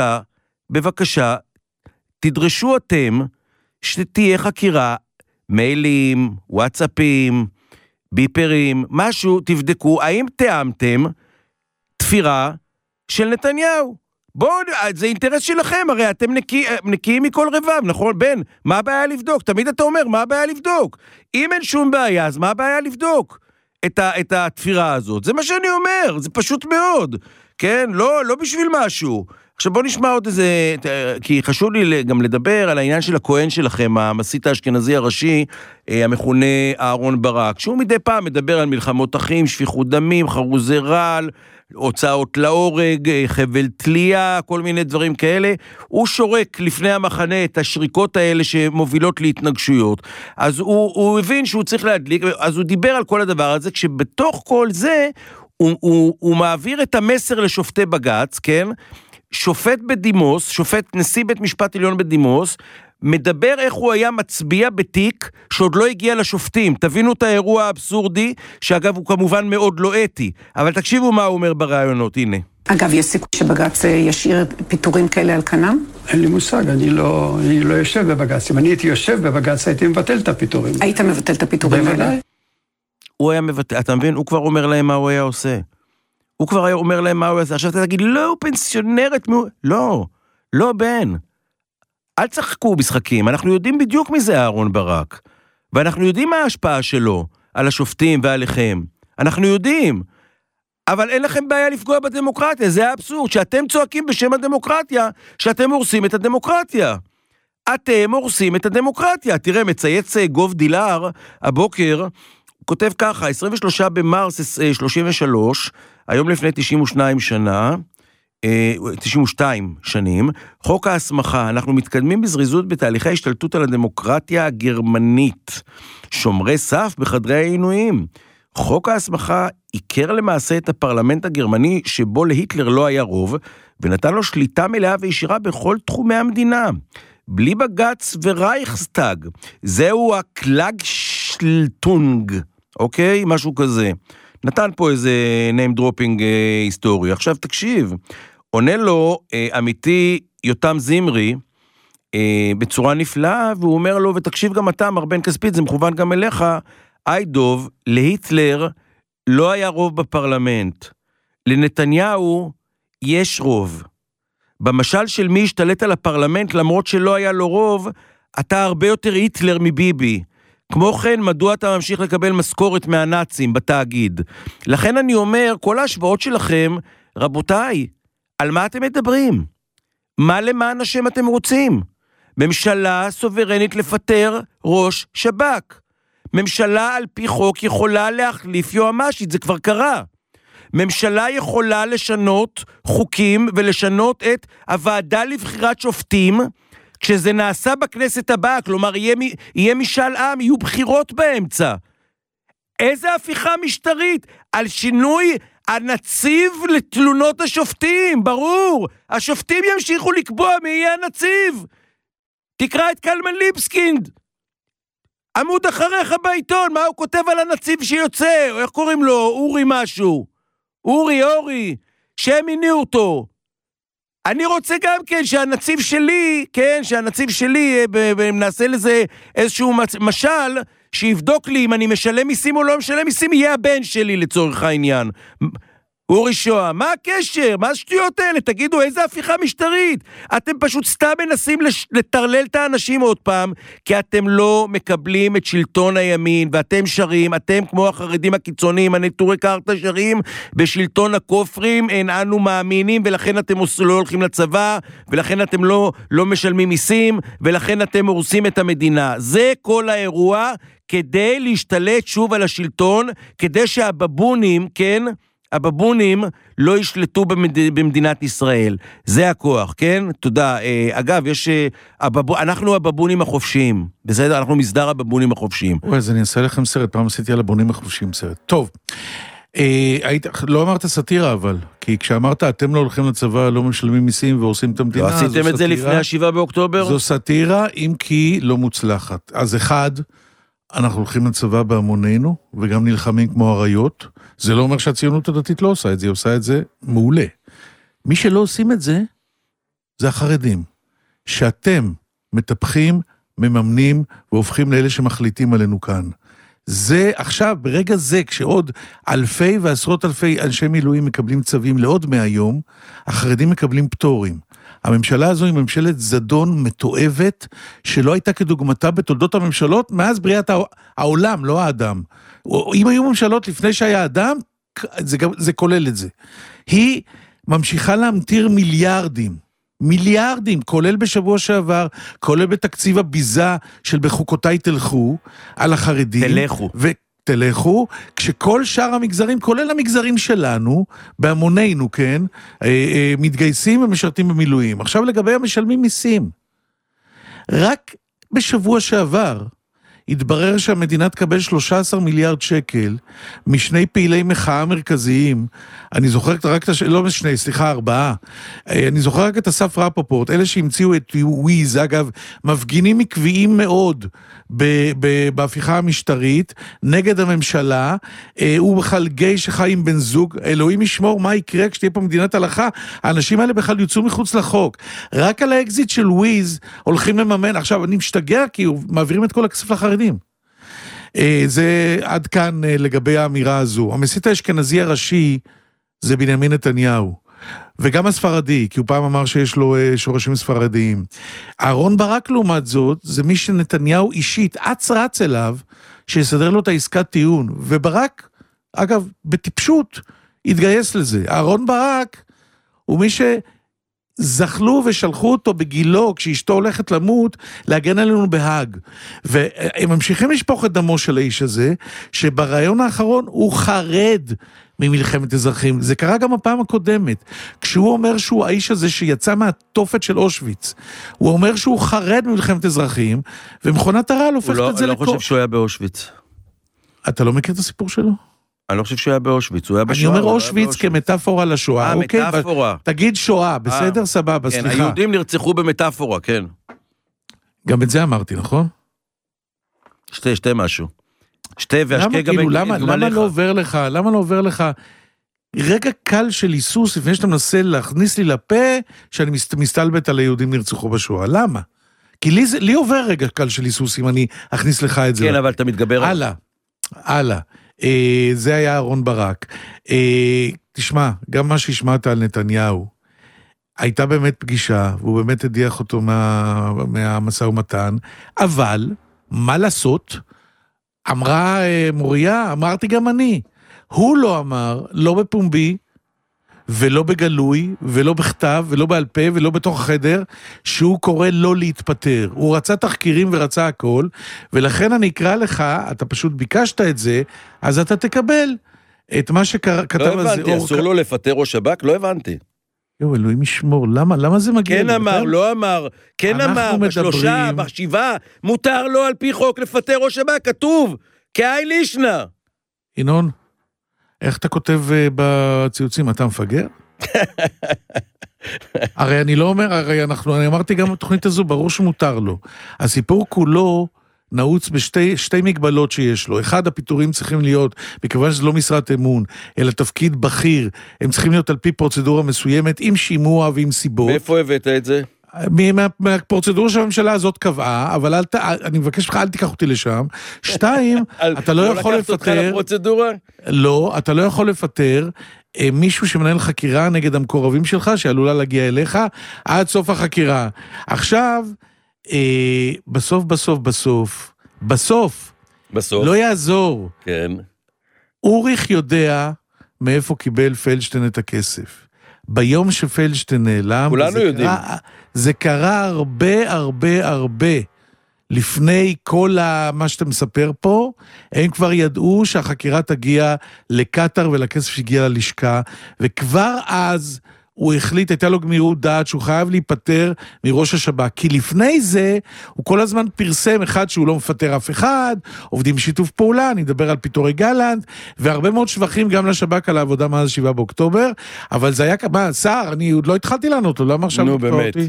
בבקשה, תדרשו אתם שתהיה חקירה, מיילים, וואטסאפים, ביפרים, משהו, תבדקו, האם תאמתם תפירה של נתניהו? בואו, זה אינטרס שלכם, הרי אתם נקיים מכל רבב, נכון? בן, מה הבעיה לבדוק? תמיד אתה אומר, מה הבעיה לבדוק? אם אין שום בעיה, אז מה הבעיה לבדוק את התפירה הזאת? זה מה שאני אומר, זה פשוט מאוד, כן? לא בשביל משהו. עכשיו בואו נשמע עוד איזה, כי חשוב לי גם לדבר על העניין של הכהן שלכם, המסית האשכנזי הראשי, המכונה אהרון ברק, שהוא מדי פעם מדבר על מלחמות אחים, שפיכות דמים, חרוזי רעל, הוצאות להורג, חבל תלייה, כל מיני דברים כאלה. הוא שורק לפני המחנה את השריקות האלה שמובילות להתנגשויות. אז הוא הבין שהוא צריך להדליק, אז הוא דיבר על כל הדבר הזה, כשבתוך כל זה הוא מעביר את המסר לשופטי בג"ץ, כן? שופט בדימוס, שופט נשיא בית משפט עליון בדימוס, מדבר איך הוא היה מצביע בתיק שעוד לא הגיע לשופטים. תבינו את האירוע האבסורדי, שאגב הוא כמובן מאוד לא אתי, אבל תקשיבו מה הוא אומר ברעיונות, הנה. אגב, יש סיכוי שבג"ץ ישאיר פיתורים כאלה על כנם? אין לי מושג, אני לא יושב בבג"ץ. אם אני הייתי יושב בבג"ץ, הייתי מבטל את הפיתורים. היית מבטל את הפיתורים האלה? בוודאי. הוא היה מבטל, אתה מבין? הוא כבר אומר להם מה הוא היה עושה. הוא כבר היה אומר להם מה הוא עושה. עכשיו אתה תגיד, לא, הוא פנסיונרת, לא בן. אל תשחקו משחקים, אנחנו יודעים בדיוק מי זה אהרון ברק, ואנחנו יודעים מה ההשפעה שלו על השופטים ועליכם. אנחנו יודעים. אבל אין לכם בעיה לפגוע בדמוקרטיה, זה האבסורד, שאתם צועקים בשם הדמוקרטיה, שאתם הורסים את הדמוקרטיה. אתם הורסים את הדמוקרטיה. תראה, מצייץ גוב דילר, הבוקר, כותב ככה, 23 במרס 33, היום לפני 92 שנים, חוק ההסמכה, אנחנו מתקדמים בזריזות בתהליכי השתלטות על הדמוקרטיה הגרמנית, שומרי סף בחדרי העינויים. חוק ההסמכה עיקר למעשה את הפרלמנט הגרמני שבו להיטלר לא היה רוב, ונתן לו שליטה מלאה וישירה בכל תחומי המדינה. בלי בג"ץ ורייכסטאג. זהו הקלאגשלטונג, אוקיי? משהו כזה. נתן פה איזה name dropping היסטורי. עכשיו תקשיב, עונה לו אמיתי יותם זמרי בצורה נפלאה, והוא אומר לו, ותקשיב גם אתה, מר בן כספית, זה מכוון גם אליך, איידוב, להיטלר לא היה רוב בפרלמנט. לנתניהו יש רוב. במשל של מי השתלט על הפרלמנט, למרות שלא היה לו רוב, אתה הרבה יותר היטלר מביבי. כמו כן, מדוע אתה ממשיך לקבל משכורת מהנאצים בתאגיד? לכן אני אומר, כל ההשוואות שלכם, רבותיי, על מה אתם מדברים? מה למען השם אתם רוצים? ממשלה סוברנית לפטר ראש שב"כ. ממשלה על פי חוק יכולה להחליף יועמ"שית, זה כבר קרה. ממשלה יכולה לשנות חוקים ולשנות את הוועדה לבחירת שופטים, כשזה נעשה בכנסת הבאה, כלומר יהיה משאל עם, יהיו בחירות באמצע. איזה הפיכה משטרית? על שינוי הנציב לתלונות השופטים, ברור. השופטים ימשיכו לקבוע מי יהיה הנציב. תקרא את קלמן ליבסקינד. עמוד אחריך בעיתון, מה הוא כותב על הנציב שיוצא? איך קוראים לו? אורי משהו. אורי, שהם מינו אותו. אני רוצה גם כן שהנציב שלי, נעשה לזה איזשהו משל, שיבדוק לי אם אני משלם מיסים או לא משלם מיסים, יהיה הבן שלי לצורך העניין. אורי שואה, מה הקשר? מה השטויות האלה? תגידו, איזה הפיכה משטרית? אתם פשוט סתם מנסים לטרלל את האנשים עוד פעם, כי אתם לא מקבלים את שלטון הימין, ואתם שרים, אתם כמו החרדים הקיצוניים, הנטורי קרתא שרים, בשלטון הכופרים אין אנו מאמינים, ולכן אתם לא הולכים לצבא, ולכן אתם לא משלמים מיסים, ולכן אתם הורסים את המדינה. זה כל האירוע, כדי להשתלט שוב על השלטון, כדי שהבבונים, כן, הבבונים לא ישלטו במדינת ישראל. זה הכוח, כן? תודה. אגב, אנחנו הבבונים החופשיים. בסדר? אנחנו מסדר הבבונים החופשיים. אז אני אעשה לכם סרט. פעם עשיתי על הבונים החופשיים סרט. טוב. לא אמרת סאטירה אבל, כי כשאמרת אתם לא הולכים לצבא, לא משלמים מיסים והורסים את המדינה, לא עשיתם את זה לפני 7 באוקטובר? זו סאטירה, אם כי לא מוצלחת. אז אחד, אנחנו הולכים לצבא בהמוננו, וגם נלחמים כמו אריות. זה לא אומר שהציונות הדתית לא עושה את זה, היא עושה את זה מעולה. מי שלא עושים את זה, זה החרדים. שאתם מטפחים, מממנים, והופכים לאלה שמחליטים עלינו כאן. זה עכשיו, ברגע זה, כשעוד אלפי ועשרות אלפי אנשי מילואים מקבלים צווים לעוד 100 יום, החרדים מקבלים פטורים. הממשלה הזו היא ממשלת זדון מתועבת, שלא הייתה כדוגמתה בתולדות הממשלות, מאז בריאת העולם, לא האדם. אם היו ממשלות לפני שהיה אדם, זה כולל את זה. היא ממשיכה להמטיר מיליארדים, כולל בשבוע שעבר, כולל בתקציב הביזה של בחוקותיי תלכו, על החרדים. תלכו, כשכל שאר המגזרים, כולל המגזרים שלנו, בהמוננו, כן, מתגייסים ומשרתים במילואים. עכשיו לגבי המשלמים מיסים. רק בשבוע שעבר, התברר שהמדינה תקבל 13 מיליארד שקל, משני פעילי מחאה מרכזיים, אני זוכר רק לא משני, סליחה, 4, אני זוכר רק את אסף רפופורט, אלה שהמציאו את וויז, אגב, מפגינים עקביים מאוד, בהפיכה המשטרית, נגד הממשלה, הוא בכלל גיי שחי עם בן זוג, אלוהים ישמור מה יקרה כשתהיה פה מדינת הלכה, האנשים האלה בכלל יוצאו מחוץ לחוק, רק על האקזיט של וויז, הולכים לממן, עכשיו אני משתגע כי מעבירים את כל הכסף לחרדים. זה עד כאן לגבי האמירה הזו. המסית האשכנזי הראשי זה בנימין נתניהו. וגם הספרדי, כי הוא פעם אמר שיש לו שורשים ספרדיים. אהרון ברק לעומת זאת, זה מי שנתניהו אישית, רץ אליו, שיסדר לו את העסקת טיעון. וברק, אגב, בטיפשות, התגייס לזה. אהרון ברק הוא מי זחלו ושלחו אותו בגילו, כשאשתו הולכת למות, להגן עלינו בהאג. והם ממשיכים לשפוך את דמו של האיש הזה, שברעיון האחרון הוא חרד ממלחמת אזרחים. זה קרה גם הפעם הקודמת. כשהוא אומר שהוא האיש הזה שיצא מהתופת של אושוויץ, הוא אומר שהוא חרד ממלחמת אזרחים, ומכונת הרעל הופכת את זה אני לא חושב שהוא היה באושוויץ. אתה לא מכיר את הסיפור שלו? אני לא חושב שהוא היה באושוויץ, הוא היה בשואה. אני אומר אושוויץ כמטאפורה לשואה, אוקיי? מטאפורה. תגיד שואה, בסדר? סבבה, סליחה. היהודים נרצחו במטאפורה, כן. גם את זה אמרתי, נכון? שתי משהו. שתי והשקה גם... למה לא עובר לך רגע קל של היסוס, לפני שאתה מנסה להכניס לי לפה, שאני מסתלבט על היהודים נרצחו בשואה? למה? כי לי עובר רגע קל של היסוס, אם אני אכניס לך את זה. כן, אבל אתה מתגבר... הלאה. זה היה אהרון ברק. תשמע, גם מה שהשמעת על נתניהו, הייתה באמת פגישה, והוא באמת הדיח אותו מהמשא ומתן, אבל, מה לעשות? אמרה מוריה, אמרתי גם אני. הוא לא אמר, לא בפומבי, ולא בגלוי, ולא בכתב, ולא בעל פה, ולא בתוך החדר, שהוא קורא לא להתפטר. הוא רצה תחקירים ורצה הכל, ולכן אני אקרא לך, אתה פשוט ביקשת את זה, אז אתה תקבל את מה שכתב לא הבנתי, אסור לו לפטר ראש שב"כ? לא הבנתי. אלוהים ישמור, למה זה מגיע? כן אמר, לא אמר, כן אמר, בשלושה, בשבעה, מותר לו על פי חוק לפטר ראש שב"כ, כתוב, כאי לישנה. ינון, איך אתה כותב בציוצים? אתה מפגר? הרי אני לא אומר, אני אמרתי גם בתוכנית הזו, ברור שמותר לו. הסיפור כולו נעוץ בשתי מגבלות שיש לו. אחד, הפיטורים צריכים להיות, מכיוון שזה לא משרת אמון, אלא תפקיד בכיר, הם צריכים להיות על פי פרוצדורה מסוימת, עם שימוע ועם סיבות. מאיפה הבאת את זה? מהפרוצדורה שהממשלה הזאת קבעה, אבל אני מבקש לך, אל תיקח אותי לשם. שתיים, אתה לא יכול לקחת אותך לפרוצדורה? לא, אתה לא יכול לפטר מישהו שמנהל חקירה נגד המקורבים שלך, שעלולה להגיע אליך, עד סוף החקירה. עכשיו, בסוף, לא יעזור. כן. אוריך יודע מאיפה קיבל פלדשטיין את הכסף. ביום שפלדשטיין נעלם, כולנו יודעים. זה קרה הרבה לפני כל מה שאתה מספר פה, הם כבר ידעו שהחקירה תגיע לקטר ולכסף שהגיע ללשכה, וכבר אז הוא החליט, הייתה לו גמירות דעת, שהוא חייב להיפטר מראש השב"כ, כי לפני זה, הוא כל הזמן פרסם אחד שהוא לא מפטר אף אחד, עובדים בשיתוף פעולה, אני מדבר על פיטורי גלנט, והרבה מאוד שבחים גם לשב"כ על העבודה מאז 7 באוקטובר, אבל זה היה, שר, אני עוד לא התחלתי לענות לו, למה עכשיו לקטוע אותי?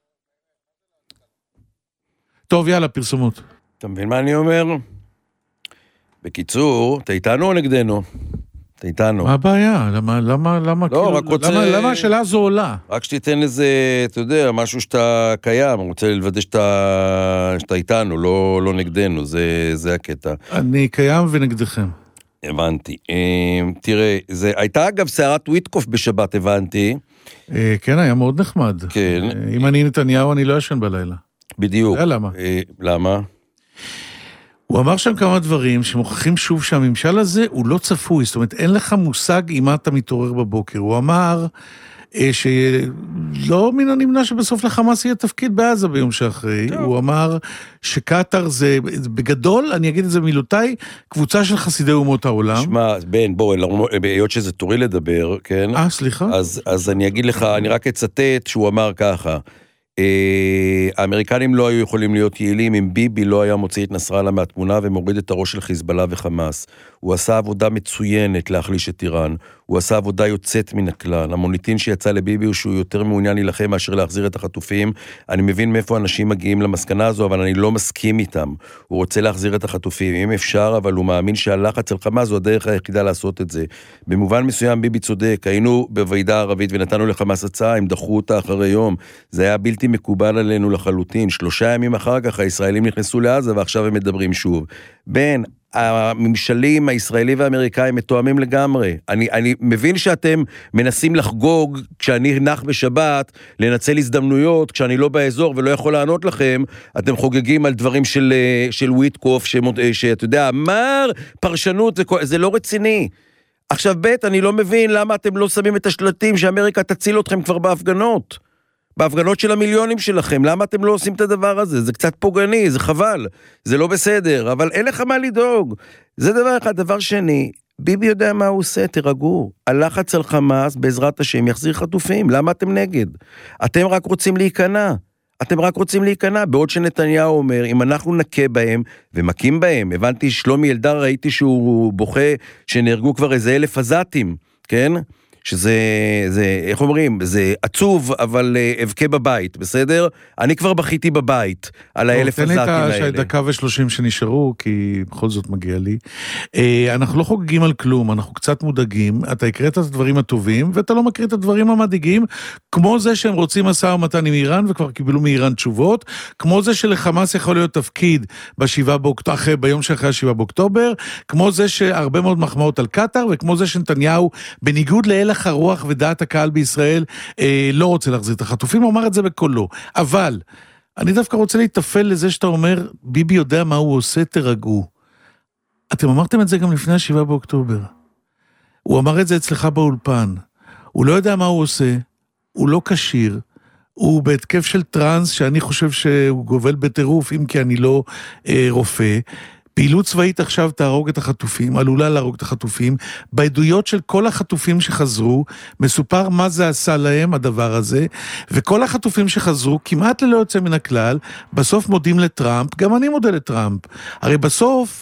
טוב, יאללה, פרסומות. אתה מבין מה אני אומר? בקיצור, אתה איתנו או נגדנו? אתה איתנו. מה הבעיה? למה השאלה הזו עולה? רק שתיתן איזה, אתה יודע, משהו שאתה קיים, אני רוצה לוודא שאתה איתנו, לא נגדנו, זה הקטע. אני קיים ונגדכם. הבנתי. תראה, הייתה אגב סערת וויטקוף בשבת, הבנתי. כן, היה מאוד נחמד. כן. אם אני נתניהו, אני לא ישן בלילה. בדיוק. למה? למה? הוא אמר שם כמה דברים שמוכיחים שוב שהממשל הזה הוא לא צפוי, זאת אומרת, אין לך מושג אם אתה מתעורר בבוקר. הוא אמר שלא מן הנמנע שבסוף לחמאס יהיה תפקיד בעזה ביום שאחרי. הוא אמר שקטר זה, בגדול, אני אגיד את זה מילותיי, קבוצה של חסידי אומות העולם. שמע, בן, בוא, היות שזה תורי לדבר, כן? סליחה. אז אני אגיד לך, אני רק אצטט שהוא אמר ככה, האמריקנים לא היו יכולים להיות יעילים אם ביבי לא היה מוציא את נסראללה מהתמונה ומוריד את הראש של חיזבאללה וחמאס. הוא עשה עבודה מצוינת להחליש את איראן. הוא עשה עבודה יוצאת מן הכלל. המוניטין שיצא לביבי הוא שהוא יותר מעוניין להילחם מאשר להחזיר את החטופים. אני מבין מאיפה אנשים מגיעים למסקנה הזו, אבל אני לא מסכים איתם. הוא רוצה להחזיר את החטופים, אם אפשר, אבל הוא מאמין שהלחץ על חמאס זו הדרך היחידה לעשות את זה. במובן מסוים ביבי צודק, היינו בוועידה הערבית ונתנו לחמאס הצעה, הם דחו אותה אחרי יום. זה היה בלתי מקובל עלינו לחלוטין. 3 ימים אחר כך הישראלים נכנסו לעזה ועכשיו הם מדברים שוב. בין הממשלים הישראלי והאמריקאים מתואמים לגמרי. אני מבין שאתם מנסים לחגוג כשאני נח בשבת, לנצל הזדמנויות, כשאני לא באזור ולא יכול לענות לכם, אתם חוגגים על דברים של וויטקוף, שאתה יודע, אמר פרשנות, זה לא רציני. עכשיו אני לא מבין למה אתם לא שמים את השלטים שאמריקה תציל אתכם כבר בהפגנות. בהפגנות של המיליונים שלכם, למה אתם לא עושים את הדבר הזה? זה קצת פוגעני, זה חבל, זה לא בסדר, אבל אין לך מה לדאוג. זה דבר אחד. דבר שני, ביבי יודע מה הוא עושה, תרגעו. הלחץ על חמאס, בעזרת השם, יחזיר חטופים. למה אתם נגד? אתם רק רוצים להיכנע. בעוד שנתניהו אומר, אם אנחנו נקה בהם, ומקים בהם, הבנתי, שלומי אלדר, ראיתי שהוא בוכה, שנהרגו כבר איזה 1,000 עזתים, כן? שזה, איך אומרים, זה עצוב, אבל אבכה בבית, בסדר? אני כבר בכיתי בבית, על 1,000 עזתים האלה. תן לי את הדקה ו30 שנשארו, כי בכל זאת מגיע לי. אנחנו לא חוגגים על כלום, אנחנו קצת מודאגים, אתה הקראת את הדברים הטובים, ואתה לא מקריא את הדברים המדאיגים, כמו זה שהם רוצים משא ומתן עם איראן, וכבר קיבלו מאיראן תשובות, כמו זה שלחמאס יכול להיות תפקיד ביום שאחרי 7 באוקטובר, כמו זה שהרבה מאוד מחמאות על קטר, וכמו זה שנתניהו, בניגוד להלך הרוח ודעת הקהל בישראל, לא רוצה להחזיר את החטופים, הוא אמר את זה בקולו. אבל, אני דווקא רוצה להתאפל לזה שאתה אומר, ביבי יודע מה הוא עושה, תרגעו. אתם אמרתם את זה גם לפני 7 באוקטובר. הוא אמר את זה אצלך באולפן. הוא לא יודע מה הוא עושה, הוא לא קשיר, הוא בהתקף של טרנס, שאני חושב שהוא גובל בטירוף, אם כי אני לא רופא. פעילות צבאית עכשיו תהרוג את החטופים, עלולה להרוג את החטופים, בעדויות של כל החטופים שחזרו, מסופר מה זה עשה להם הדבר הזה, וכל החטופים שחזרו, כמעט ללא יוצא מן הכלל, בסוף מודים לטראמפ, גם אני מודה לטראמפ, הרי בסוף,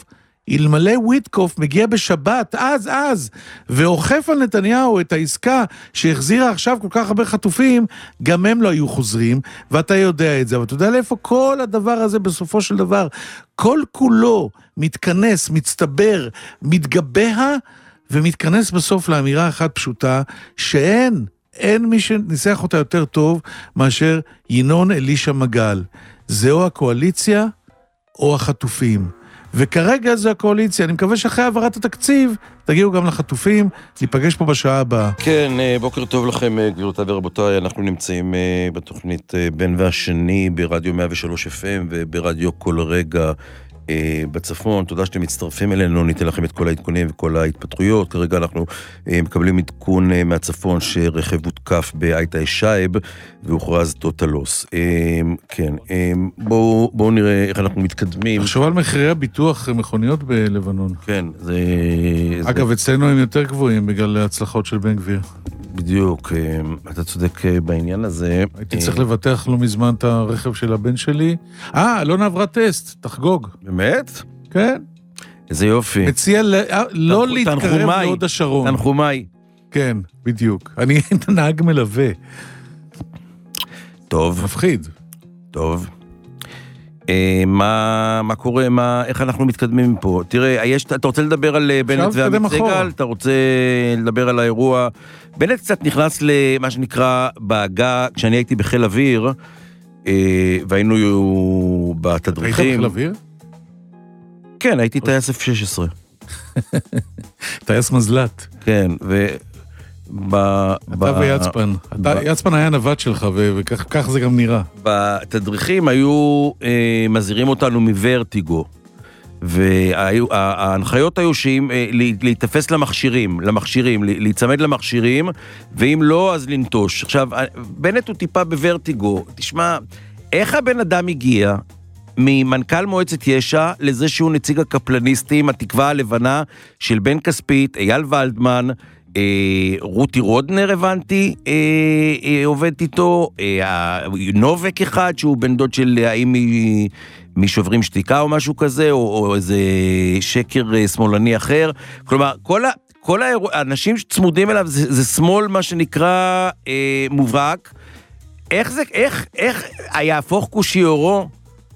אלמלא וויטקוף מגיע בשבת, אז, ואוכף על נתניהו את העסקה שהחזירה עכשיו כל כך הרבה חטופים, גם הם לא היו חוזרים, ואתה יודע את זה, אבל אתה יודע לאיפה כל הדבר הזה בסופו של דבר, כל כולו מתכנס, מצטבר, מתגבע, ומתכנס בסוף לאמירה אחת פשוטה, אין מי שניסח אותה יותר טוב מאשר ינון אלישע מגל. זה או הקואליציה או החטופים. וכרגע זו הקואליציה. אני מקווה שאחרי העברת התקציב תגיעו גם לחטופים, ניפגש פה בשעה הבאה. כן, בוקר טוב לכם, גבירותיי ורבותיי. אנחנו נמצאים בתוכנית בין והשני ברדיו 103 FM וברדיו כל רגע בצפון. תודה שאתם מצטרפים אלינו, ניתן לכם את כל העדכונים וכל ההתפתחויות. כרגע אנחנו מקבלים עדכון מהצפון שרכב הותקף באייטה שייב והוכרז טוטלוס. כן, בואו נראה איך אנחנו מתקדמים. עכשיו על מחירי הביטוח מכוניות בלבנון. כן, זה... אגב, אצלנו הם יותר גבוהים בגלל ההצלחות של בן גביר. בדיוק, אתה צודק בעניין הזה. הייתי צריך לבטח לא מזמן את הרכב של הבן שלי. אלונה עברה טסט, תחגוג. באמת? כן. איזה יופי. מציע לא להתקרב לעוד השרון. תנחומי. כן, בדיוק. אני נהג מלווה. טוב. מפחיד. טוב. מה קורה, איך אנחנו מתקדמים פה? תראה, אתה רוצה לדבר על בנט ועמית סגל? אתה רוצה לדבר על האירוע? בנט קצת נכנס למה שנקרא בעגה, כשאני הייתי בחיל אוויר, והיינו בתדריכים. היית בחיל אוויר? כן, הייתי טייס F-16. טייס מזל"ט. כן, אתה ויצפן. יצפן היה נווט שלך, וכך זה גם נראה. בתדריכים היו מזהירים אותנו מוורטיגו, וההנחיות היו להתאפס למכשירים, להיצמד למכשירים, ואם לא, אז לנטוש. עכשיו, בנט הוא טיפה בוורטיגו. תשמע, איך הבן אדם הגיע ממנכ"ל מועצת יש"ע לזה שהוא נציג הקפלניסטים, התקווה הלבנה של בן כספית, אייל ולדמן, רותי רודנר הבנתי, עובדת איתו, נובק אחד שהוא בן דוד של האם משוברים שתיקה או משהו כזה, או איזה שקר שמאלני אחר. כלומר, כל האנשים שצמודים אליו זה שמאל מה שנקרא מובהק. איך היהפוך קושיורו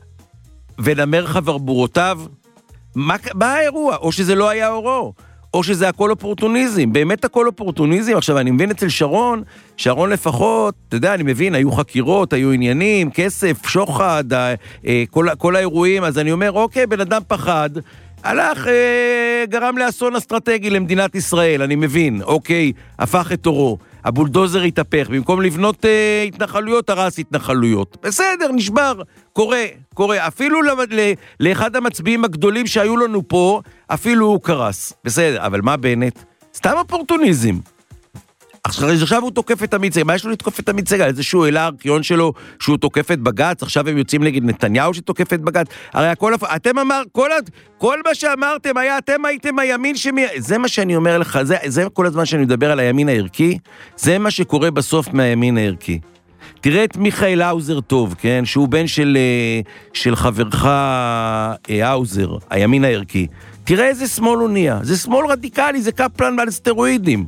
ונמר חברבורותיו? מה האירוע? או שזה לא היה אורו? או שזה הכל אופורטוניזם, באמת הכל אופורטוניזם. עכשיו, אני מבין אצל שרון לפחות, אתה יודע, אני מבין, היו חקירות, היו עניינים, כסף, שוחד, כל האירועים, אז אני אומר, אוקיי, בן אדם פחד, הלך, גרם לאסון אסטרטגי למדינת ישראל, אני מבין, אוקיי, הפך את אורו, הבולדוזר התהפך, במקום לבנות התנחלויות, הרס התנחלויות. בסדר, נשבר, קורה, אפילו לאחד המצביעים הגדולים שהיו לנו פה, אפילו הוא קרס. בסדר, אבל מה בנט? סתם אופורטוניזם. עכשיו הוא תוקף את עמית סגל, מה יש לו לתקוף את עמית סגל? איזשהו העלה הארכיון שלו שהוא תוקף את בג"ץ, עכשיו הם יוצאים נגד נתניהו שתוקף את בג"ץ, הרי אתם כל מה שאמרתם היה, אתם הייתם הימין זה מה שאני אומר לך, זה כל הזמן שאני מדבר על הימין הערכי, זה מה שקורה בסוף מהימין הערכי. תראה את מיכאל האוזר טוב, כן? שהוא בן של חברך האוזר, הימין הערכי. תראה איזה שמאל הוא נהיה, זה שמאל רדיקלי, זה קפלן ועל סטרואידים.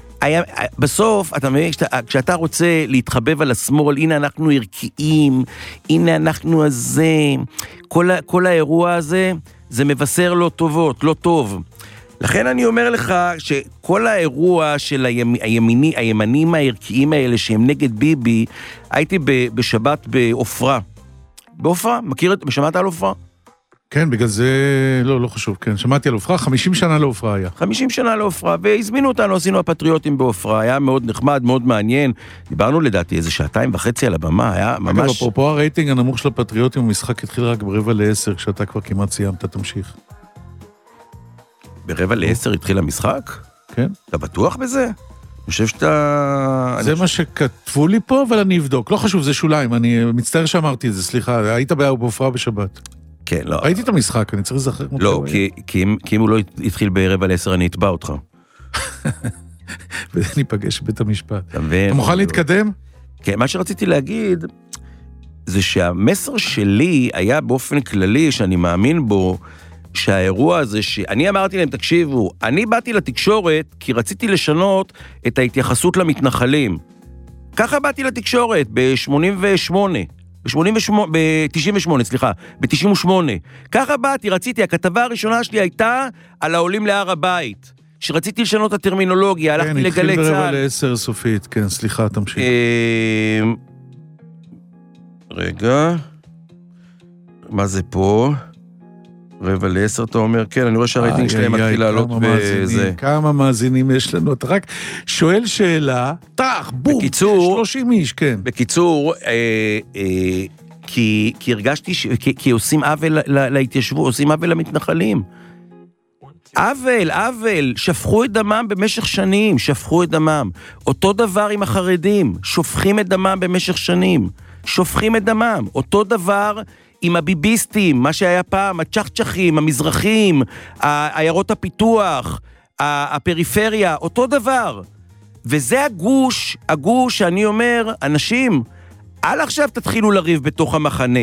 בסוף, אתה מבין, כשאתה רוצה להתחבב על השמאל, הנה אנחנו ערכיים, הנה אנחנו הזה, כל האירוע הזה, זה מבשר לא טובות, לא טוב. לכן אני אומר לך שכל האירוע של הימנים הערכיים האלה שהם נגד ביבי, הייתי בשבת באופרה. באופרה? שמעת על אופרה? כן, בגלל זה, לא חשוב, כן, שמעתי על אופרה, 50 שנה לאופרה היה. 50 שנה לאופרה, והזמינו אותנו, עשינו הפטריוטים באופרה, היה מאוד נחמד, מאוד מעניין, דיברנו לדעתי איזה 2.5 על הבמה, היה ממש... אגב, אפרופו הרייטינג הנמוך של הפטריוטים, המשחק התחיל רק 9:45, כשאתה כבר כמעט סיימת, תמשיך. 9:45 התחיל המשחק? כן. אתה בטוח בזה? אני חושב שאתה... זה מה שכתבו לי פה, אבל אני אבדוק, לא חשוב, זה שוליים, אני מצטער שאמרתי את זה, סליחה, היית באופרה בשבת. כן, לא. ראיתי את המשחק, אני צריך לזכר. לא, כי אם הוא לא התחיל 9:45, אני אתבע אותך. וניפגש בבית המשפט. אתה מוכן להתקדם? כן, מה שרציתי להגיד, זה שהמסר שלי היה באופן כללי, שאני מאמין בו, שהאירוע הזה, שאני אמרתי להם, תקשיבו, אני באתי לתקשורת כי רציתי לשנות את ההתייחסות למתנחלים. ככה באתי לתקשורת ב-98, ב-98, ככה באתי, רציתי, הכתבה הראשונה שלי הייתה על העולים להר הבית, שרציתי לשנות את הטרמינולוגיה, הלכתי לגלי צהל. כן, התחיל ברבע ל-10 סופית, כן, סליחה, תמשיך. רגע, מה זה פה? רבע ל-10 אתה אומר, כן, אני רואה שהרייטינג שלהם מתחיל לעלות בזה. כמה מאזינים יש לנו? אתה רק שואל שאלה, בום, 30 איש, כן. בקיצור, כי הרגשתי, כי עושים עוול להתיישבות, עושים עוול למתנחלים. עוול, שפכו את דמם במשך שנים, שפכו את דמם. אותו דבר עם החרדים, שופכים את דמם במשך שנים, שופכים את דמם. אותו דבר עם הביביסטים, מה שהיה פעם, הצ'חצ'חים, המזרחים, עיירות הפיתוח, הפריפריה, אותו דבר. וזה הגוש שאני אומר, אנשים, אל עכשיו תתחילו לריב בתוך המחנה.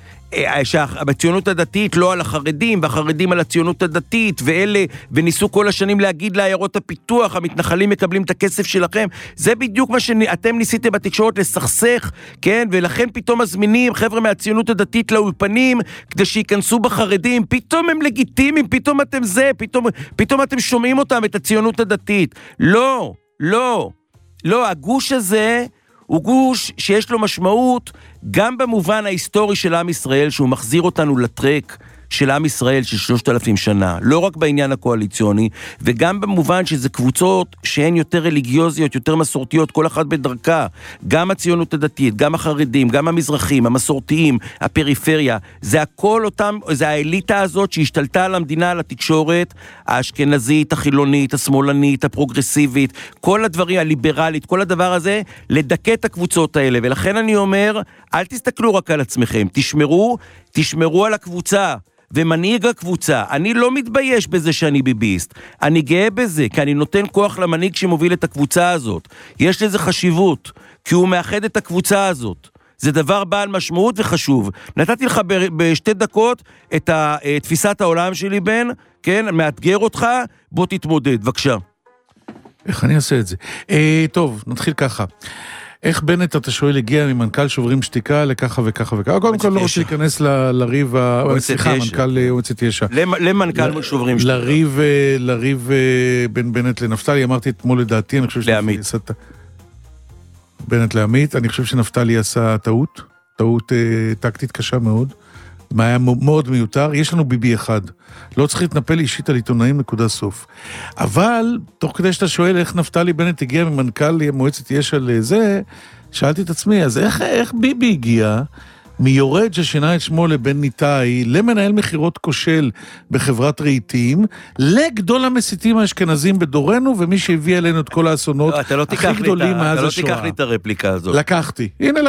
הציונות הדתית לא על החרדים, והחרדים על הציונות הדתית, וניסו כל השנים להגיד לעיירות הפיתוח, המתנחלים מקבלים את הכסף שלכם. זה בדיוק מה שאתם ניסיתם בתקשורת לסכסך, כן? ולכן פתאום מזמינים חבר'ה מהציונות הדתית לאולפנים, כדי שיכנסו בחרדים, פתאום הם לגיטימיים, פתאום אתם פתאום אתם שומעים אותם, את הציונות הדתית. לא, הגוש הזה הוא גוש שיש לו משמעות גם במובן ההיסטורי של עם ישראל, שהוא מחזיר אותנו לטרק של עם ישראל של 3,000 שנה, לא רק בעניין הקואליציוני, וגם במובן שזה קבוצות שהן יותר רליגיוזיות, יותר מסורתיות, כל אחת בדרכה, גם הציונות הדתית, גם החרדים, גם המזרחים, המסורתיים, הפריפריה, זה הכל אותם, זה האליטה הזאת שהשתלטה על המדינה, על התקשורת, האשכנזית, החילונית, השמאלנית, הפרוגרסיבית, כל הדברים, הליברלית, כל הדבר הזה, לדכא את הקבוצות האלה, ולכן אני אומר, אל תסתכלו רק על עצמכם, תשמרו על הקבוצה, ומנהיג הקבוצה. אני לא מתבייש בזה שאני ביביסט, אני גאה בזה, כי אני נותן כוח למנהיג שמוביל את הקבוצה הזאת. יש לזה חשיבות, כי הוא מאחד את הקבוצה הזאת. זה דבר בעל משמעות וחשוב. נתתי לך בשתי דקות את תפיסת העולם שלי, בן, כן, מאתגר אותך, בוא תתמודד, בבקשה. איך אני אעשה את זה? טוב, נתחיל ככה. איך בנט, אתה שואל, הגיע ממנכ"ל שוברים שתיקה לככה וככה וככה? קודם כל לא רוצה להיכנס לריב, סליחה, מנכ"ל מועצת יש"ע. למנכ"ל שוברים שתיקה. לריב בין בנט לנפתלי, אמרתי אתמול לדעתי, אני חושב לעמית. בנט לעמית, אני חושב שנפתלי עשה טעות טקטית קשה מאוד, מה היה מאוד מיותר, יש לנו ביבי אחד, לא צריך להתנפל אישית על עיתונאים, נקודה סוף. אבל, תוך כדי שאתה שואל איך נפתלי בנט הגיע ממנכ"ל מועצת יש"ע לזה, שאלתי את עצמי, אז איך ביבי הגיע מיורד ששינה את שמו לבן ניתאי, למנהל מחירות כושל בחברת רהיטים, לגדול המסיתים האשכנזים בדורנו, ומי שהביא אלינו את כל האסונות הכי גדולים מאז השואה. אתה לא תיקח לי את הרפליקה הזאת. לקחתי.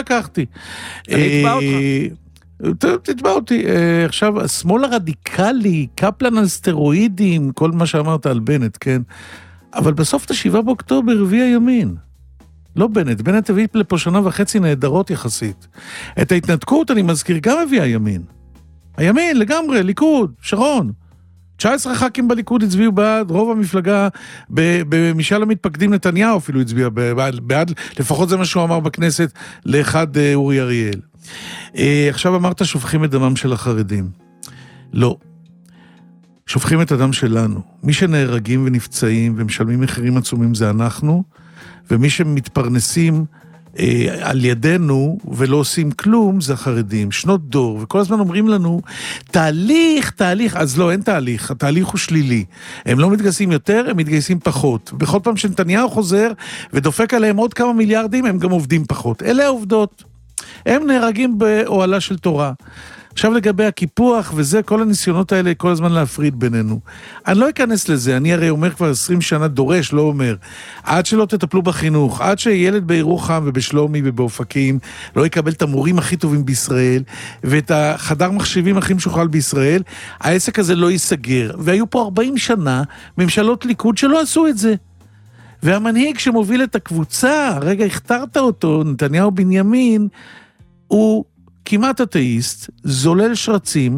אני אתבע אותך. תתבע אותי. עכשיו, השמאל הרדיקלי, קפלן על סטרואידים, כל מה שאמרת על בנט, כן? אבל בסוף את 7 באוקטובר הביא הימין. לא בנט הביא לפה 1.5 שנה נהדרות יחסית. את ההתנתקות, אני מזכיר, גם הביא הימין. הימין, לגמרי, ליכוד, שרון. 19 ח"כים בליכוד הצביעו בעד, רוב המפלגה במשאל המתפקדים נתניהו אפילו הצביע בעד, לפחות זה מה שהוא אמר בכנסת, לאחד אורי אריאל. עכשיו אמרת שופכים את דמם של החרדים. לא. שופכים את הדם שלנו. מי שנהרגים ונפצעים ומשלמים מחירים עצומים זה אנחנו, ומי שמתפרנסים על ידינו ולא עושים כלום זה החרדים, שנות דור, וכל הזמן אומרים לנו, תהליך, אז לא, אין תהליך, התהליך הוא שלילי. הם לא מתגייסים יותר, הם מתגייסים פחות. בכל פעם שנתניהו חוזר ודופק עליהם עוד כמה מיליארדים, הם גם עובדים פחות. אלה העובדות. הם נהרגים באוהלה של תורה. עכשיו לגבי הקיפוח וזה, כל הניסיונות האלה כל הזמן להפריד בינינו. אני לא אכנס לזה, אני הרי אומר כבר 20 שנה דורש, לא אומר. עד שלא תטפלו בחינוך, עד שילד בירוחם ובשלומי ובאופקים לא יקבל את המורים הכי טובים בישראל, ואת החדר מחשבים הכי משוכלל בישראל, העסק הזה לא ייסגר. והיו פה 40 שנה ממשלות ליכוד שלא עשו את זה. והמנהיג שמוביל את הקבוצה, רגע הכתרת אותו, נתניהו בנימין, הוא כמעט אתאיסט, זולל שרצים,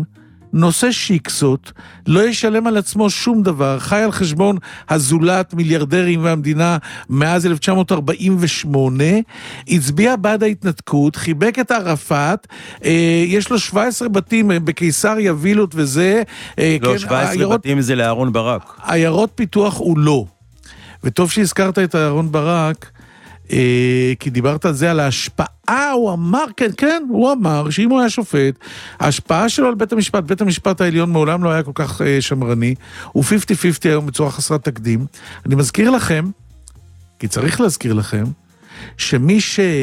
נושא שיקסות, לא ישלם על עצמו שום דבר, חי על חשבון הזולת מיליארדרים והמדינה מאז 1948, הצביע בעד ההתנתקות, חיבק את ערפאת, יש לו 17 בתים בקיסריה, וילות וזה. לא, כן, 17 בתים זה לאהרון ברק. עיירות פיתוח הוא לא. וטוב שהזכרת את אהרון ברק, כי דיברת על זה, על ההשפעה, הוא אמר, כן, הוא אמר שאם הוא היה שופט, ההשפעה שלו על בית המשפט, בית המשפט העליון מעולם לא היה כל כך שמרני, הוא 50-50 היום בצורה חסרת תקדים. אני מזכיר לכם, כי צריך להזכיר לכם, שמי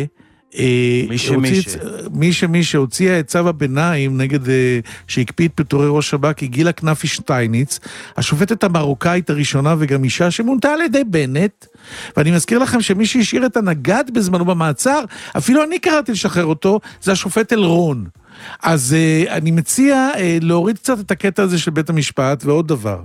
שהוציאה את צו הביניים נגד שהקפיא את פיטורי ראש שב"כ היא גילה כנפי שטייניץ, השופטת המרוקאית הראשונה וגם אישה שמונתה על ידי בנט, ואני מזכיר לכם שמי שהשאיר את הנגד בזמנו במעצר, אפילו אני קראתי לשחרר אותו, זה השופט אלרון. אז אני מציע להוריד קצת את הקטע הזה של בית המשפט. ועוד דבר,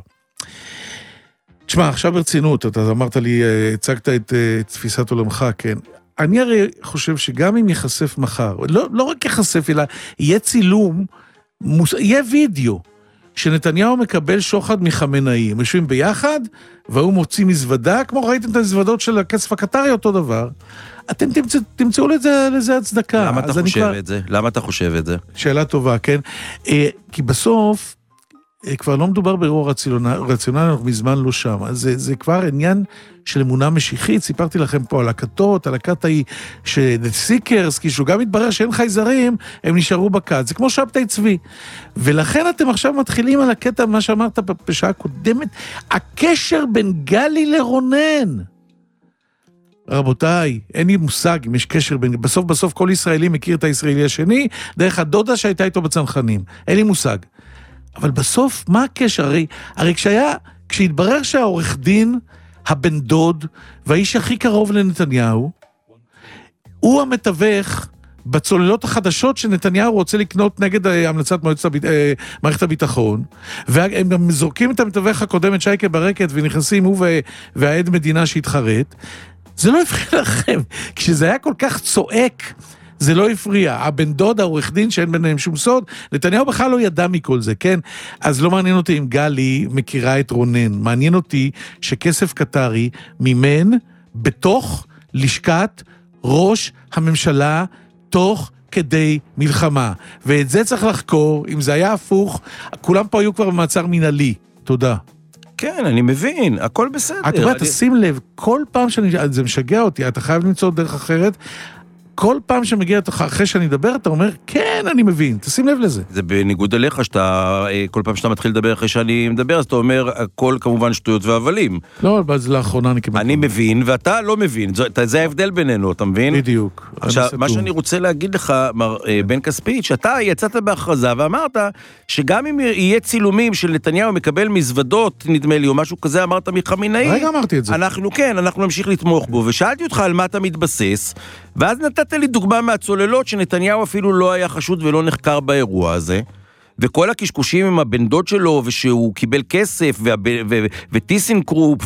תשמע, עכשיו ברצינות, אתה אמרת לי, הצגת את תפיסת עולמך, כן. אני הרי חושב שגם אם יחשף מחר, לא רק יחשף, אלא יהיה צילום, יהיה וידאו, שנתניהו מקבל שוחד מחמינאי, הם יושבים ביחד, והוא מוציא מזוודה, כמו ראיתם את המזוודות של הכסף הקטרי, אותו דבר, אתם תמצאו לזה הצדקה. למה אתה חושב את זה? למה אתה חושב את זה? שאלה טובה, כן? כי בסוף, כבר לא מדובר באירוע רציונלי, אנחנו מזמן לא שם. זה כבר עניין של אמונה משיחית. סיפרתי לכם פה על הכתות, על הכת ההיא שסיקרס, כי שהוא גם מתברר שאין חייזרים, הם נשארו בכת. זה כמו שבתי צבי. ולכן אתם עכשיו מתחילים על הקטע, מה שאמרת בשעה קודמת, הקשר בין גלי לרונן. רבותיי, אין לי מושג אם יש קשר בין... בסוף כל ישראלי מכיר את הישראלי השני, דרך הדודה שהייתה איתו בצנחנים. אין לי מושג. אבל בסוף, מה הקשר? הרי כשהתברר שהעורך דין, הבן דוד, והאיש הכי קרוב לנתניהו, הוא המתווך בצוללות החדשות שנתניהו רוצה לקנות נגד המלצת מערכת הביטחון, והם גם זורקים את המתווך הקודמת שייקה ברקת, ונכנסים הוא והעד מדינה שהתחרט. זה לא הפריע לכם. כשזה היה כל כך צועק, זה לא הפריע. הבן דוד, העורך דין, שאין ביניהם שום סוד, נתניהו בכלל לא ידע מכל זה, כן? אז לא מעניין אותי אם גלי מכירה את רונן. מעניין אותי שכסף קטרי מימן בתוך לשכת ראש הממשלה תוך כדי מלחמה. ואת זה צריך לחקור. אם זה היה הפוך, כולם פה היו כבר במעצר מנהלי. תודה. כן, אני מבין, הכל בסדר. אתה יודע, תשים לב, כל פעם זה משגע אותי, אתה חייב למצוא דרך אחרת, כל פעם שמגיע אחרי שאני אדבר, אתה אומר, כן, אני מבין, תשים לב לזה. זה בניגוד אליך, כל פעם שאתה מתחיל לדבר אחרי שאני מדבר, אז אתה אומר, הכל כמובן שטויות והבלים. לא, אבל זה לאחרונה אני מבין, ואתה לא מבין, זה ההבדל בינינו, אתה מבין? בדיוק. עכשיו, מה שאני רוצה להגיד לך, מר בן כספית, שאתה יצאת בהכרזה ואמרת, שגם אם יהיה צילומים של נתניהו מקבל מזוודות, נדמה לי, או משהו כזה, אמרת מחמינאי. רגע אמרתי את זה. אנחנו נמשיך לתמוך בו, ושאלתי אותך על מה אתה מתבסס, ואז נתת לי דוגמה מהצוללות שנתניהו אפילו לא היה חשוד ולא נחקר באירוע הזה, וכל הקשקושים עם הבן דוד שלו, ושהוא קיבל כסף, וטיסנקרופ,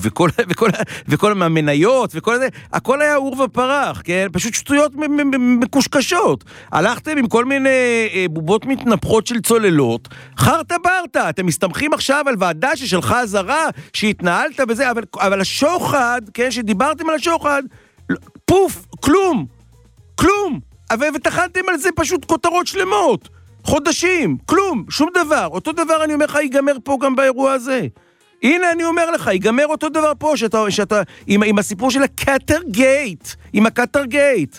וכל המניות, וכל זה, הכל היה אור ופרח, כן? פשוט שטויות מקושקשות. הלכתם עם כל מיני בובות מתנפחות של צוללות, חרטה ברטה, אתם מסתמכים עכשיו על ועדה ששלחה הזרה, שהתנהלת בזה, אבל השוחד, כן, שדיברתם על השוחד, פוף, כלום, ותחנתם על זה פשוט כותרות שלמות, חודשים, כלום, שום דבר. אותו דבר אני אומר לך, ייגמר פה גם באירוע הזה. הנה אני אומר לך, ייגמר אותו דבר פה, שאתה עם הסיפור של הקטר גייט,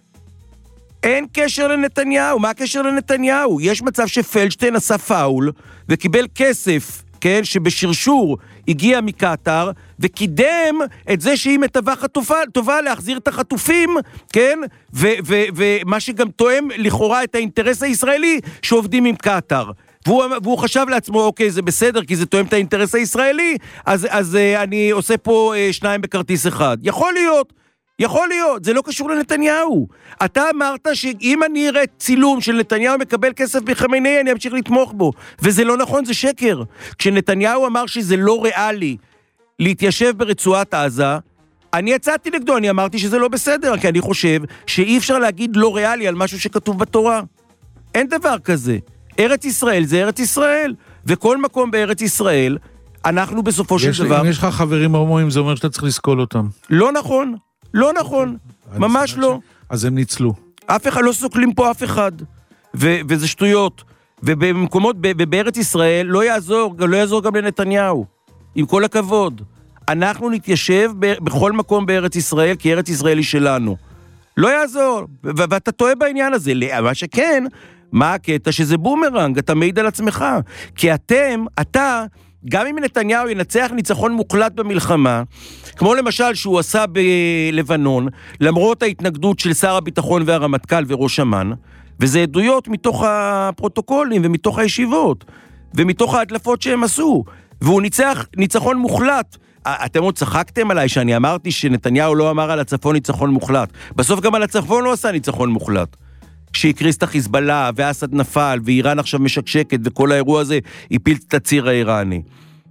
אין קשר לנתניהו. מה הקשר לנתניהו? יש מצב שפלדשטיין עשה פאול, וקיבל כסף, כן, שבשרשור הגיע מקטר, וקידם את זה שהיא מתווכת טובה להחזיר את החטופים, כן, ומה שגם תואם לכאורה את האינטרס הישראלי שעובדים עם קטר. והוא חשב לעצמו, אוקיי, זה בסדר, כי זה תואם את האינטרס הישראלי, אז אני עושה פה שניים בכרטיס אחד. יכול להיות, זה לא קשור לנתניהו. אתה אמרת שאם אני אראה צילום של נתניהו מקבל כסף בחמינאי, אני אמשיך לתמוך בו. וזה לא נכון, זה שקר. כשנתניהו אמר שזה לא ריאלי להתיישב ברצועת עזה, אני יצאתי נגדו, אני אמרתי שזה לא בסדר, כי אני חושב שאי אפשר להגיד לא ריאלי על משהו שכתוב בתורה. אין דבר כזה. ארץ ישראל זה ארץ ישראל, וכל מקום בארץ ישראל, אנחנו בסופו של דבר... אם יש לך חברים הומואים, זה אומר שאתה צריך לסקול אותם. לא נכון, לא נכון, ממש לא. אז הם ניצלו. אף אחד לא סוקלים פה אף אחד, וזה שטויות. ובמקומות, בארץ ישראל, לא יעזור גם לנתניהו, עם כל הכבוד. אנחנו נתיישב בכל מקום בארץ ישראל, כי ארץ ישראל היא שלנו. לא יעזור, ואתה טועה בעניין הזה. מה שכן, מה הקטע? שזה בומרנג, אתה מעיד על עצמך. כי אתה, גם אם נתניהו ינצח ניצחון מוחלט במלחמה, כמו למשל שהוא עשה בלבנון, למרות ההתנגדות של שר הביטחון והרמטכ"ל וראש אמ"ן, וזה עדויות מתוך הפרוטוקולים ומתוך הישיבות, ומתוך ההדלפות שהם עשו, והוא ניצחון מוחלט. אתם עוד צחקתם עליי שאני אמרתי שנתניהו לא אמר על הצפון ניצחון מוחלט. בסוף גם על הצפון לא עשה ניצחון מוחלט. כשהקריס את החיזבאללה, ואסד נפל, ואיראן עכשיו משקשקת, וכל האירוע הזה הפיל את הציר האיראני.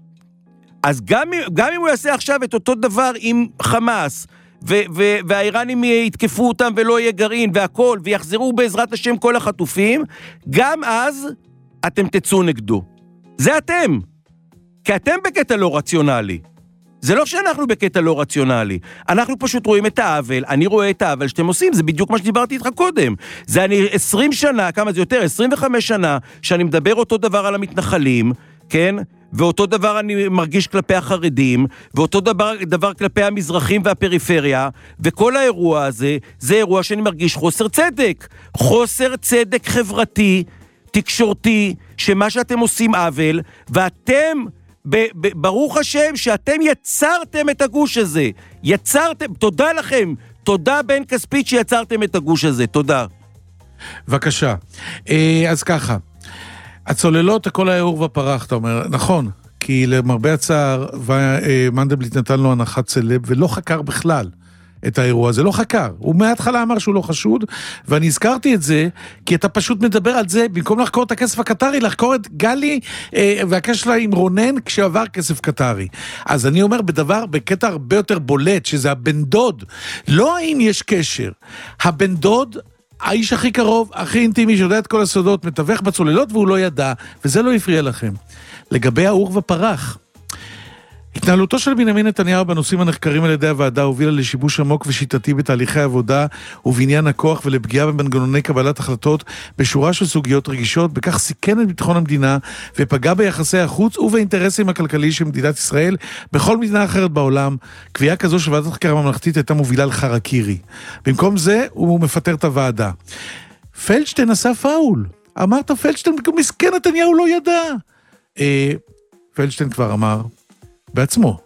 אז גם אם הוא יעשה עכשיו את אותו דבר עם חמאס, והאיראנים יתקפו אותם ולא יהיה גרעין והכל, ויחזרו בעזרת השם כל החטופים, גם אז אתם תצאו נגדו. זה אתם. כי אתם בקטע לא רציונלי. זה לא שאנחנו בקטע לא רציונלי. אנחנו פשוט רואים את העוול, אני רואה את העוול שאתם עושים, זה בדיוק מה שדיברתי איתך קודם. זה אני 20 שנה, כמה זה יותר? 25 שנה, שאני מדבר אותו דבר על המתנחלים, כן? ואותו דבר אני מרגיש כלפי החרדים, ואותו דבר כלפי המזרחים והפריפריה, וכל האירוע הזה, זה אירוע שאני מרגיש חוסר צדק. חוסר צדק חברתי, תקשורתי, שמה שאתם עושים עוול, ואתם... ברוך השם שאתם יצרתם את הגוש הזה. יצרתם, תודה לכם. תודה בן כספית שיצרתם את הגוש הזה. תודה. בבקשה. אז ככה. הצוללות, הכל היה אור ופרח, אתה אומר. נכון, כי למרבה הצער, מנדלבליט נתן לו הנחת סלב, ולא חקר בכלל את האירוע הזה. לא חקר. הוא מההתחלה אמר שהוא לא חשוד, ואני הזכרתי את זה, כי אתה פשוט מדבר על זה, במקום לחקור את הכסף הקטרי, לחקור את גלי, והקשר שלה עם רונן, כשעבר כסף קטרי. אז אני אומר בקטע הרבה יותר בולט, שזה הבן דוד. לא האם יש קשר. הבן דוד... האיש הכי קרוב, הכי אינטימי, שיודע את כל הסודות, מתווך בצוללות והוא לא ידע, וזה לא הפריע לכם. לגבי האור ופרח, התנהלותו של בנימין נתניהו בנושאים הנחקרים על ידי הוועדה הובילה לשיבוש עמוק ושיטתי בתהליכי עבודה ובעניין הכוח ולפגיעה במנגנוני קבלת החלטות בשורה של סוגיות רגישות, בכך סיכן את ביטחון המדינה ופגע ביחסי החוץ ובאינטרסים הכלכליים של מדינת ישראל בכל מדינה אחרת בעולם. קביעה כזו של ועדת חקירה ממלכתית הייתה מובילה לחרקירי. במקום זה הוא מפטר את הוועדה. פלדשטיין עשה פאול. אמרת פלדשטיין, מסכן נתניהו לא ידע. פלדשטיין כבר אמר בעצמו,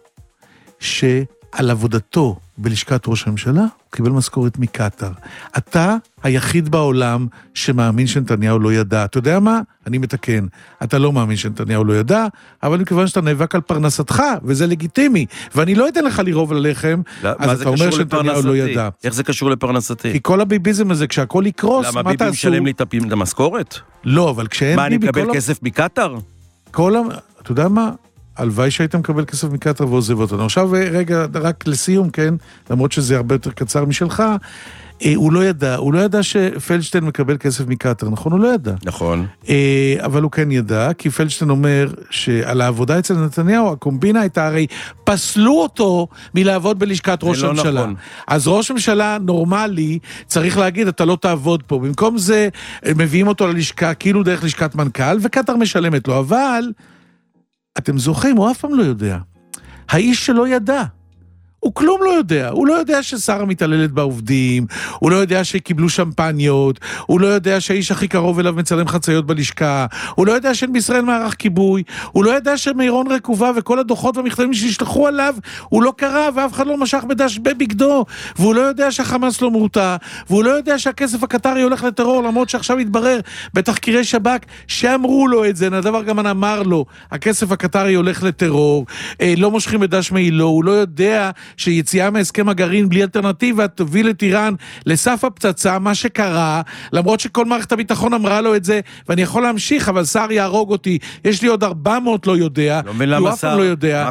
שעל עבודתו בלשכת ראש הממשלה, הוא קיבל משכורת מקטר. אתה היחיד בעולם שמאמין שנתניהו לא ידע. אתה יודע מה? אני מתקן. אתה לא מאמין שנתניהו לא ידע, אבל מכיוון שאתה נאבק על פרנסתך, וזה לגיטימי, ואני לא אתן לך לרוב ללחם, אז אתה אומר שנתניהו לא ידע. איך זה קשור לפרנסתי? כי כל הביביזם הזה, כשהכל יקרוס, מה תעשו? למה ביבי משלם לי את המשכורת? לא, אבל כשאין מה, אני מקבל כסף מקטר? אתה יודע מה? הלוואי שהיית מקבל כסף מקטר ועוזב אותנו. עכשיו רגע, רק לסיום, כן, למרות שזה הרבה יותר קצר משלך, הוא לא ידע שפלדשטיין מקבל כסף מקטר, נכון? הוא לא ידע. נכון. אבל הוא כן ידע, כי פלדשטיין אומר שעל העבודה אצל נתניהו, הקומבינה הייתה הרי, פסלו אותו מלעבוד בלשכת ראש הממשלה. נכון. אז ראש ממשלה נורמלי צריך להגיד, אתה לא תעבוד פה. במקום זה, מביאים אותו ללשכה, כאילו דרך לשכת מנכ"ל, וקטר משלמת לו. אבל אתם זוכרים, הוא אף פעם לא יודע. האיש שלא ידע. הוא כלום לא יודע. הוא לא יודע ששרה מתעללת בעובדים, הוא לא יודע שקיבלו שמפניות, הוא לא יודע שהאיש הכי קרוב אליו מצלם חציות בלשכה, הוא לא יודע שאין בישראל מערך כיבוי, הוא לא יודע שמירון רקובה וכל הדוחות והמכתבים שהשלחו עליו, הוא לא קרא ואף אחד לא משך בדש בבגדו, והוא לא יודע שהחמאס לא מורתע, והוא לא יודע שהכסף הקטרי הולך לטרור, למרות שעכשיו התברר בתחקירי שב"כ שאמרו לו את זה, נדבר גם אמר לו, הכסף הקטרי הולך לטרור, לא מושכים בדש מעילו, הוא לא יודע שיציאה מהסכם הגרעין בלי אלטרנטיבה תוביל את איראן לסף הפצצה, מה שקרה, למרות שכל מערכת הביטחון אמרה לו את זה, ואני יכול להמשיך, אבל שר יהרוג אותי, יש לי עוד 400 לא יודע, הוא אף פעם לא יודע,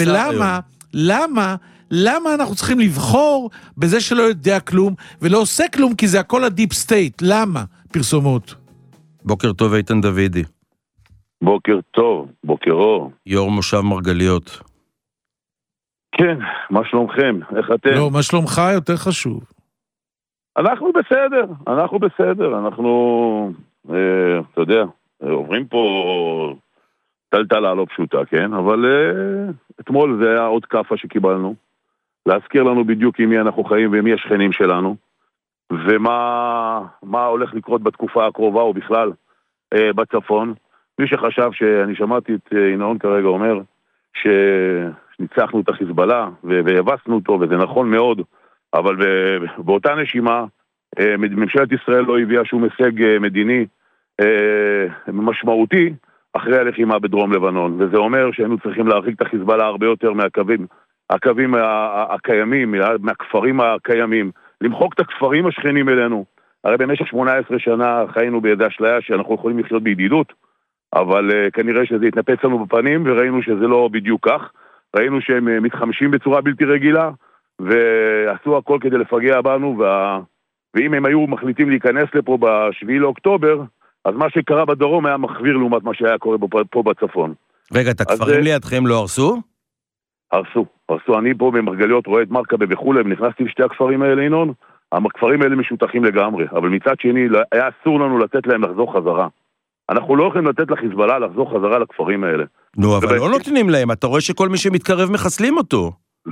למה אנחנו צריכים לבחור בזה שלא יודע כלום, ולא עושה כלום, כי זה הכל הדיפ סטייט, למה? פרסומות. בוקר טוב, איתן דוידי. בוקר טוב, בוקר אור. יו"ר מושב מרגליות. כן, מה שלומכם? איך אתם? לא, מה שלומך יותר חשוב. אנחנו בסדר, אנחנו, אתה יודע, עוברים פה טלטלה לא פשוטה, כן? אבל אתמול זה היה עוד קפה שקיבלנו, להזכיר לנו בדיוק עם מי אנחנו חיים ועם מי השכנים שלנו, ומה הולך לקרות בתקופה הקרובה או בכלל בצפון. מי שחשב שאני שמעתי את ינון כרגע אומר שניצחנו את החיזבאללה והבסנו אותו, וזה נכון מאוד, אבל באותה נשימה ממשלת ישראל לא הביאה שום הישג מדיני משמעותי אחרי הלחימה בדרום לבנון, וזה אומר שהיינו צריכים להרחיק את החיזבאללה הרבה יותר מהקווים הקיימים, מהכפרים הקיימים, למחוק את הכפרים השכנים אלינו. הרי במשך 18 שנה חיינו בידי אשליה שאנחנו יכולים לחיות בידידות, אבל כנראה שזה התנפץ לנו בפנים, וראינו שזה לא בדיוק כך. ראינו שהם מתחמשים בצורה בלתי רגילה, ועשו הכל כדי לפגע בנו, ואם הם היו מחליטים להיכנס לפה ב7 לאוקטובר, אז מה שקרה בדרום היה מחוויר לעומת מה שהיה קורה פה בצפון. רגע, את הכפרים לידכם לא הרסו? הרסו. אני פה במרגליות רואה את מרקבה וכולי, ונכנסתי לשתי הכפרים האלה, ינון. הכפרים האלה משותחים לגמרי, אבל מצד שני היה אסור לנו לתת להם לחזור חזרה. אנחנו לא יכולים לתת לחיזבאללה לחזור חזרה לכפרים האלה. נו, אבל לא נותנים להם, אתה רואה שכל מי שמתקרב מחסלים אותו.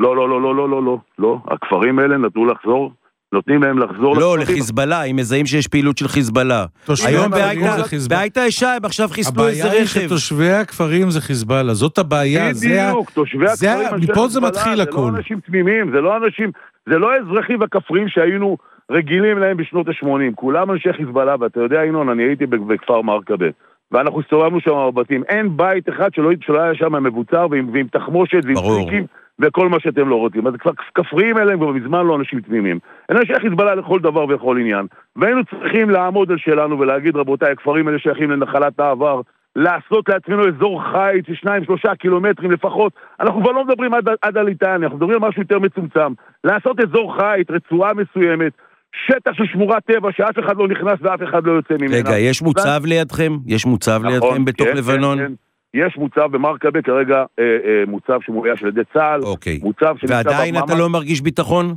לא. הכפרים האלה נותנים להם לחזור. לא, לחיזבאללה, אם מזהים שיש פעילות של חיזבאללה. היום בעיתה אישה, הם עכשיו חיסלו איזה רכב. הבעיה היא שתושבי הכפרים זה חיזבאללה, זאת הבעיה. בדיוק, תושבי הכפרים מפה זה מתחיל הכל. זה לא אנשים תמימים, זה לא האזרחים והכפרים שהיינו רגילים להם בשנות ה-80, כולם אנשי חיזבאללה, ואתה יודע, ינון, אני הייתי בכפר מרקבה, ואנחנו הסתובבנו שם בבתים, אין בית אחד שלא היה שם מבוצר, ועם תחמושת, ועם פריקים, וכל מה שאתם לא רוצים. אז כבר כפריים אליהם, כבר מזמן לא אנשים תמימים. אין אנשי חיזבאללה לכל דבר ולכל עניין. והיינו צריכים לעמוד על שלנו, ולהגיד, רבותיי, הכפרים האלה שייכים לנחלת העבר, לעשות לעצמנו אזור חיץ, 2-3 קילומטרים לפחות. אנחנו כבר לא מדברים עד הליטני, אנחנו מדברים על משהו יותר מצומצם. לעשות אזור חיץ, רצועה מסוימת, שטח של שמורת טבע שאף אחד לא נכנס ואף אחד לא יוצא ממנה. רגע, יש מוצב לידכם? יש מוצב לידכם בתוך לבנון? כן. יש מוצב במרקבה כרגע, מוצב שמאויש על ידי צה"ל. אוקיי. ועדיין אתה לא מרגיש ביטחון?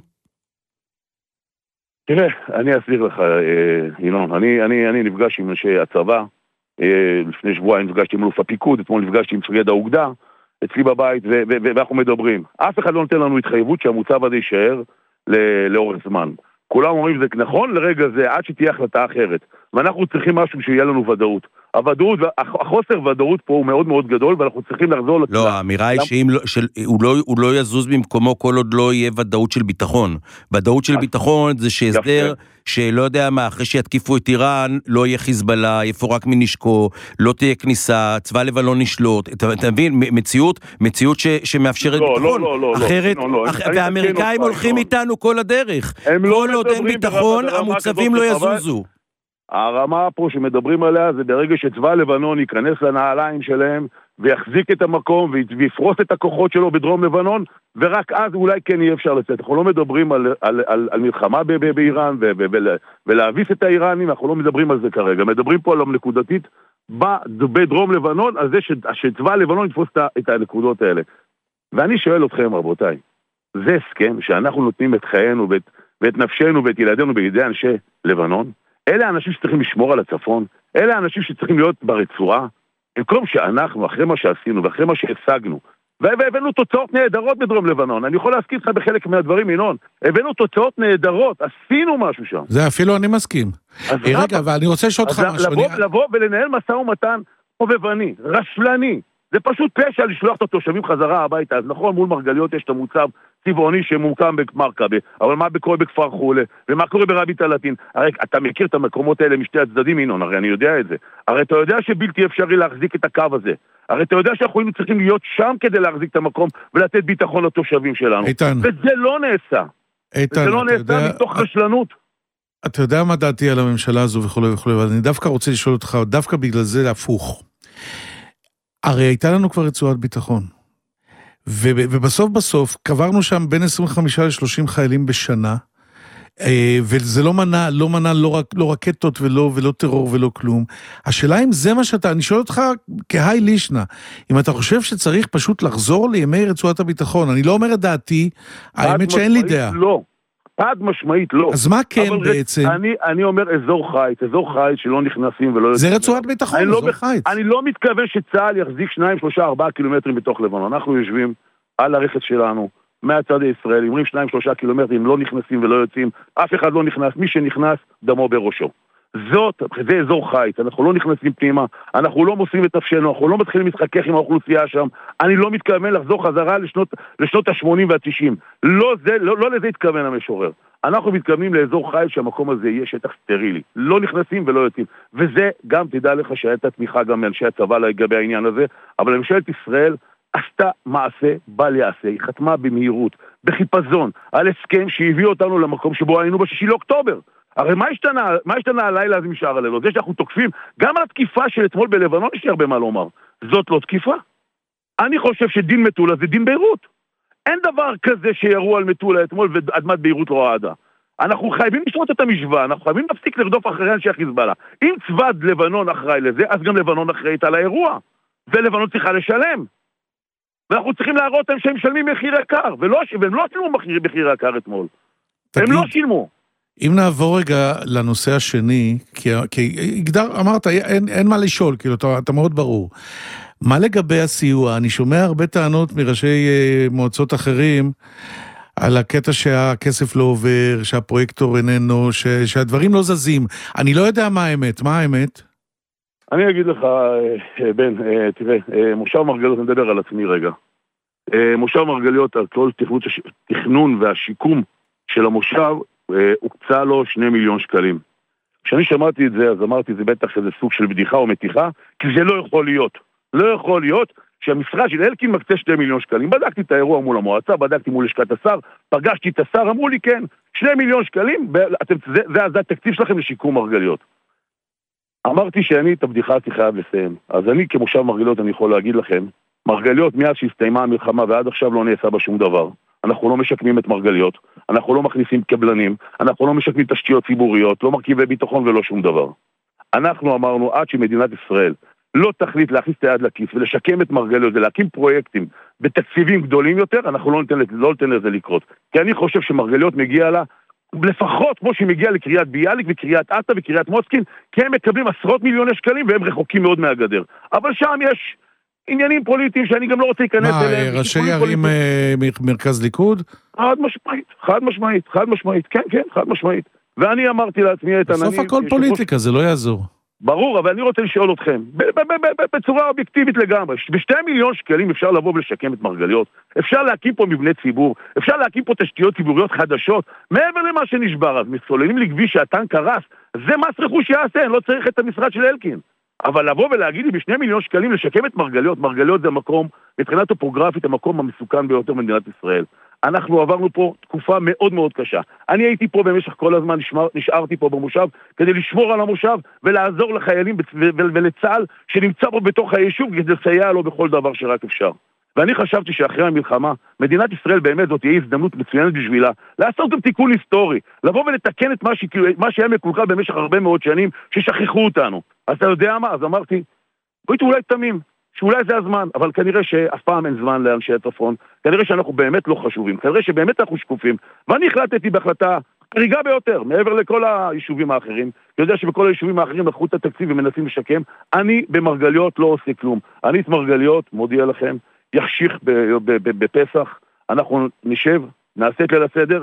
תראה, אני אסביר לך, ינון, אני נפגש עם אנשי הצבא, לפני שבועיים נפגשתי עם אלוף הפיקוד, אתמול נפגשתי עם מפקד האוגדה, אצלי בבית, ואנחנו מדברים. אף אחד לא נותן לנו התחייבות שהמוצב הזה יישאר לאורך זמן. כולם אומרים זה נכון לרגע זה, עד שתהיה החלטה אחרת. ואנחנו צריכים משהו שיהיה לנו ודאות. החוסר ודאות פה הוא מאוד מאוד גדול, ואנחנו צריכים לחזור... לא, האמירה היא שהוא לא יזוז במקומו כל עוד לא יהיה ודאות של ביטחון. ודאות של ביטחון זה שהסדר שלא יודע מה, אחרי שיתקיפו את איראן, לא יהיה חיזבאללה, יפורק מנשקו, לא תהיה כניסה, צבא לבנון נשלוט. אתה מבין? מציאות שמאפשרת ביטחון. אחרת, והאמריקאים הולכים איתנו כל הדרך. כל עוד אין ביטחון, המוצבים לא יזוזו. הרמה פה שמדברים עליה זה ברגע שצבא לבנון ייכנס לנעליים שלהם ויחזיק את המקום ויפרוס את הכוחות שלו בדרום לבנון, ורק אז אולי כן יהיה אפשר לצאת. אנחנו לא מדברים על מלחמה באיראן ולהביס את האיראנים, אנחנו לא מדברים על זה כרגע. מדברים פה על נקודתית בדרום לבנון, על זה שצבא לבנון יתפוס את הנקודות האלה. ואני שואל אתכם, רבותיי, זה הסכם שאנחנו נותנים את חיינו ואת נפשנו ואת ילדינו בידי אנשי לבנון? אלה האנשים שצריכים לשמור על הצפון, אלה האנשים שצריכים להיות ברצועה, במקום שאנחנו, אחרי מה שעשינו ואחרי מה שהשגנו, והבאנו תוצאות נהדרות בדרום לבנון, אני יכול להזכיר לך בחלק מהדברים, ינון, הבאנו תוצאות נהדרות, עשינו משהו שם. זה אפילו אני מסכים. רגע, אבל אני רוצה לשאול אותך משהו. לבוא ולנהל משא ומתן חובבני, רשלני, זה פשוט פשע לשלוח את התושבים חזרה הביתה. אז נכון, מול מרגליות יש את המוצב צבעוני שמוקם במרקבה, אבל מה קורה בכפר חולה, ומה קורה ברבית הלטין? הרי אתה מכיר את המקומות האלה משתי הצדדים, ינון, הרי אני יודע את זה. הרי אתה יודע שבלתי אפשרי להחזיק את הקו הזה. הרי אתה יודע שאנחנו צריכים להיות שם כדי להחזיק את המקום ולתת ביטחון לתושבים שלנו. איתן. וזה לא נעשה. איתן, וזה לא נעשה מתוך רשלנות. אתה יודע מה דעתי על הממשלה הזו וכו' וכו', אבל אני דווקא רוצה לשאול אותך, דווקא בגלל זה להפוך. הרי הייתה לנו כבר רצועת ביטחון. ובסוף קברנו שם בין 25 ל-30 חיילים בשנה, וזה לא מנע לא רקטות ולא טרור ולא כלום. השאלה אם זה מה אני שואל אותך כהי לישנה, אם אתה חושב שצריך פשוט לחזור לימי רצועת הביטחון, אני לא אומר את דעתי, האמת שאין לי דעה. לא. חד משמעית לא. אז מה כן בעצם? אני אומר אזור חיץ שלא נכנסים ולא... זה רצועת ביטחון, אזור חיץ. אני לא מתכוון שצה"ל יחזיק 2, 3, 4 קילומטרים בתוך לבנון. אנחנו יושבים על הרכס שלנו, מהצד הישראלי, אומרים 2, 3 קילומטרים, לא נכנסים ולא יוצאים, אף אחד לא נכנס, מי שנכנס, דמו בראשו. זה אזור חיץ, אנחנו לא נכנסים פנימה, אנחנו לא מוסרים את נפשנו, אנחנו לא מתחילים להתחכך עם האוכלוסייה שם, אני לא מתכוון לחזור חזרה לשנות ה-80 וה-90. לא לזה התכוון המשורר. אנחנו מתכוונים לאזור חיץ שהמקום הזה יהיה שטח סטרילי. לא נכנסים ולא יוצאים. וזה גם תדע לך שהייתה תמיכה גם מאנשי הצבא לגבי העניין הזה, אבל ממשלת ישראל עשתה מעשה בל יעשה, היא חתמה במהירות, בחיפזון, על הסכם שהביא אותנו למקום שבו היינו ב6 לאוקטובר. הרי מה השתנה הלילה הזה משאר הלילות? זה שאנחנו תוקפים, גם על התקיפה של אתמול בלבנון יש לי הרבה מה לומר. זאת לא תקיפה. אני חושב שדין מטולה זה דין ביירות. אין דבר כזה שירו על מטולה אתמול ואדמת ביירות לא רעדה. אנחנו חייבים לשמות את המשוואה, אנחנו חייבים להפסיק לרדוף אחרי אנשי החיזבאללה. אם צבא לבנון אחראי לזה, אז גם לבנון אחראית על האירוע. ולבנון צריכה לשלם. ואנחנו צריכים להראות להם שהם משלמים מחיר יקר, והם לא שילמו מחיר יקר אתמול. הם לא שילמו. אם נעבור רגע לנושא השני, כי אמרת, אין מה לשאול, כאילו, אתה מאוד ברור. מה לגבי הסיוע? אני שומע הרבה טענות מראשי מועצות אחרים, על הקטע שהכסף לא עובר, שהפרויקטור איננו, שהדברים לא זזים. אני לא יודע מה האמת. מה האמת? אני אגיד לך, בן, תראה, מושב מרגליות, נדבר על עצמי רגע. מושב מרגליות, על כל תכנון והשיקום של המושב, הוקצה לו 2 מיליון שקלים. כשאני שמעתי את זה, אז אמרתי, זה בטח שזה סוג של בדיחה או מתיחה, כי זה לא יכול להיות. לא יכול להיות שהמשרד של אלקין מקצה 2 מיליון שקלים. בדקתי את האירוע מול המועצה, בדקתי מול לשכת השר, פגשתי את השר, אמרו לי כן, 2 מיליון שקלים, זה התקציב שלכם לשיקום מרגליות. אמרתי שאני את הבדיחה הייתי חייב לסיים. אז אני כמושב מרגליות אני יכול להגיד לכם, מרגליות מאז שהסתיימה המלחמה ועד עכשיו לא נעשה בה שום דבר. אנחנו לא משקמים את מרגליות, אנחנו לא מכניסים קבלנים, אנחנו לא משקמים תשתיות ציבוריות, לא מרכיבי ביטחון ולא שום דבר. אנחנו אמרנו עד שמדינת ישראל לא תחליט להכניס את היד לכיס ולשקם את מרגליות ולהקים פרויקטים בתקציבים גדולים יותר, אנחנו לא ניתן לזה לקרות. כי אני חושב שמרגליות מגיע לה לפחות כמו שמגיע לקריית ביאליק וקריית אתא וקריית מוצקין, כי הם מקבלים עשרות מיליוני שקלים והם רחוקים מאוד מהגדר. אבל שם יש עניינים פוליטיים שאני גם לא רוצה להיכנס אליהם. מה, ראשי ערים מרכז ליכוד? חד משמעית, כן, חד משמעית. ואני אמרתי לעצמי את בסוף הכל פוליטיקה, זה לא יעזור. ברור, אבל אני רוצה לשאול אתכם, בצורה אובייקטיבית לגמרי, ב2 מיליון שקלים אפשר לבוא ולשקם את מרגליות, אפשר להקים פה מבני ציבור, אפשר להקים פה תשתיות ציבוריות חדשות, מעבר למה שנשבר, אז מסוללים לכביש שהטנק קרס, זה מס רכוש יעשה, אני לא צריך את המשרד של אלקין. אבל לבוא ולהגיד לי ב2 מיליון שקלים לשקם את מרגליות, מרגליות זה המקום, מבחינה טופוגרפית, המקום המסוכן ביותר במדינת ישראל. אנחנו עברנו פה תקופה מאוד מאוד קשה. אני הייתי פה במשך כל הזמן, נשארתי פה במושב, כדי לשמור על המושב ולעזור לחיילים ולצה"ל שנמצא פה בתוך היישוב, כדי לסייע לו בכל דבר שרק אפשר. ואני חשבתי שאחרי המלחמה, מדינת ישראל באמת זאת תהיה הזדמנות מצוינת בשבילה, לעשות גם תיקון היסטורי, לבוא ולתקן את מה שהיה מקולקל במשך הרבה מאוד שנים, ששכחו אותנו. אז אתה יודע מה? אז אמרתי, בואי אולי תמים, שאולי זה הזמן, אבל כנראה שאף פעם אין זמן לאנשי הצפון, כנראה שאנחנו באמת לא חשובים, כנראה שבאמת אנחנו שקופים, ואני החלטתי בהחלטה חריגה ביותר, מעבר לכל היישובים האחרים, אני יודע שבכל היישובים האחרים לקחו את התקציב ומנסים לשקם, אני במרגליות לא עושה כלום, אני את מרגליות, מודיע לכם, יחשיך בפסח, אנחנו נשב, נעשה את ליל הסדר,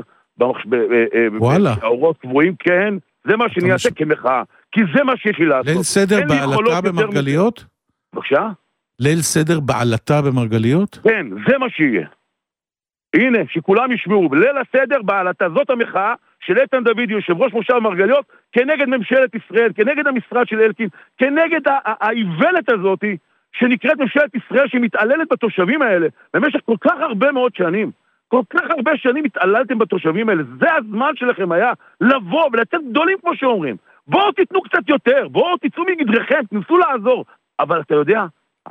באורות קבועים, כן, זה מה שאני אעשה כמחאה, כי זה מה שיש לי לעשות. ליל סדר בעלתה במרגליות? בבקשה? ליל סדר בעלתה במרגליות? כן, זה מה שיהיה. הנה, שכולם ישמעו, ליל הסדר בעלתה, זאת המחאה של איתן דוד, יושב ראש מושב מרגליות, כנגד ממשלת ישראל, כנגד המשרד של אלקין, כנגד האיוולת הזאת, שנקראת ממשלת ישראל שמתעללת בתושבים האלה, במשך כל כך הרבה מאוד שנים, כל כך הרבה שנים התעללתם בתושבים האלה, זה הזמן שלכם היה לבוא ולצאת גדולים כמו שאומרים, בואו תיתנו קצת יותר, בואו תצאו מגדרכם, תנסו לעזור, אבל אתה יודע,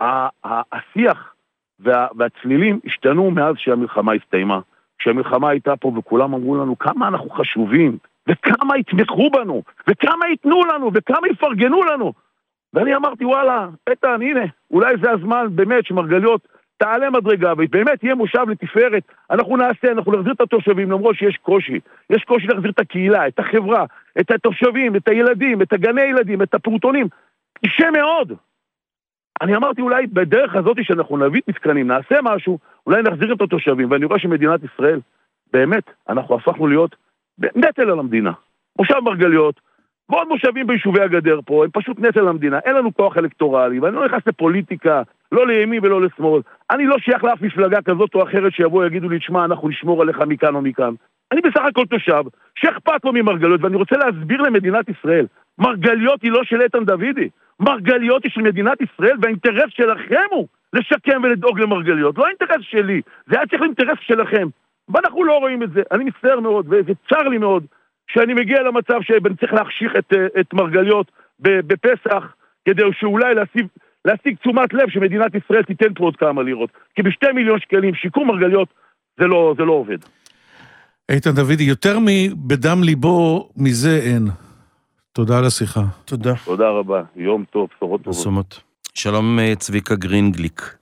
השיח והצלילים השתנו מאז שהמלחמה הסתיימה, כשהמלחמה הייתה פה וכולם אמרו לנו כמה אנחנו חשובים, וכמה יתמכו בנו, וכמה ייתנו לנו, וכמה יפרגנו לנו. ואני אמרתי, וואלה, איתן, הנה, אולי זה הזמן באמת שמרגליות תעלה מדרגה, ובאמת יהיה מושב לתפארת. אנחנו נעשה, אנחנו נחזיר את התושבים, למרות שיש קושי. יש קושי להחזיר את הקהילה, את החברה, את התושבים, את הילדים, את הגני ילדים, את הפרוטונים. קשה מאוד. אני אמרתי, אולי בדרך הזאת שאנחנו נביא מתקנים, נעשה משהו, אולי נחזיר את התושבים. ואני רואה שמדינת ישראל, באמת, אנחנו הפכנו להיות נטל על המדינה. מושב מרגליות, ועוד מושבים ביישובי הגדר פה, הם פשוט נטל על המדינה. אין לנו כוח אלקטורלי, ואני לא נכנס לפוליטיקה, לא לימין ולא לשמאל. אני לא שייך לאף מפלגה כזאת או אחרת שיבואו יגידו לי, תשמע, אנחנו נשמור עליך מכאן או מכאן. אני בסך הכל תושב, שאכפת לו ממרגליות, ואני רוצה להסביר למדינת ישראל, מרגליות היא לא של איתן דוידי, מרגליות היא של מדינת ישראל, והאינטרס שלכם הוא לשקם ולדאוג למרגליות, לא האינטרס שלי, זה היה צריך לאינטרס שלכם, ואנחנו לא רואים את זה. אני מצטער מאוד, וזה צר לי מאוד, שאני מגיע למצב שאני צריך להחשיך את מרגליות בפסח, כדי שאולי להשיג תשומת לב שמדינת ישראל תיתן פה עוד כמה לירות, כי ב2 מיליון שקלים שיקום מרגליות זה לא עובד. איתן דוידי, יותר מבדם ליבו מזה אין. תודה על השיחה. תודה. תודה רבה, יום טוב, בשורות טובות. שלום צביקה גרינגליק.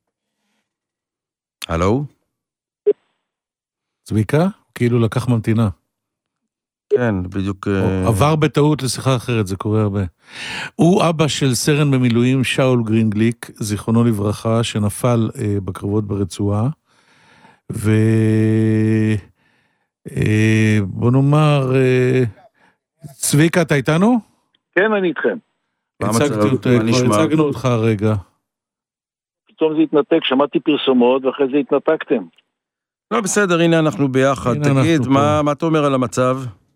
הלו? צביקה? כאילו לקח ממתינה. כן, בדיוק. עבר בטעות לשיחה אחרת, זה קורה הרבה. הוא אבא של סרן במילואים שאול גרינגליק, זיכרונו לברכה, שנפל בקרבות ברצועה, בוא נאמר, צביקה, אתה איתנו? כן, אני איתכם. כבר הצגנו אותך הרגע. פתאום זה התנתק, שמעתי פרסומות ואחרי זה התנתקתם. לא, בסדר, הנה אנחנו ביחד. תגיד, מה אתה אומר על המצב?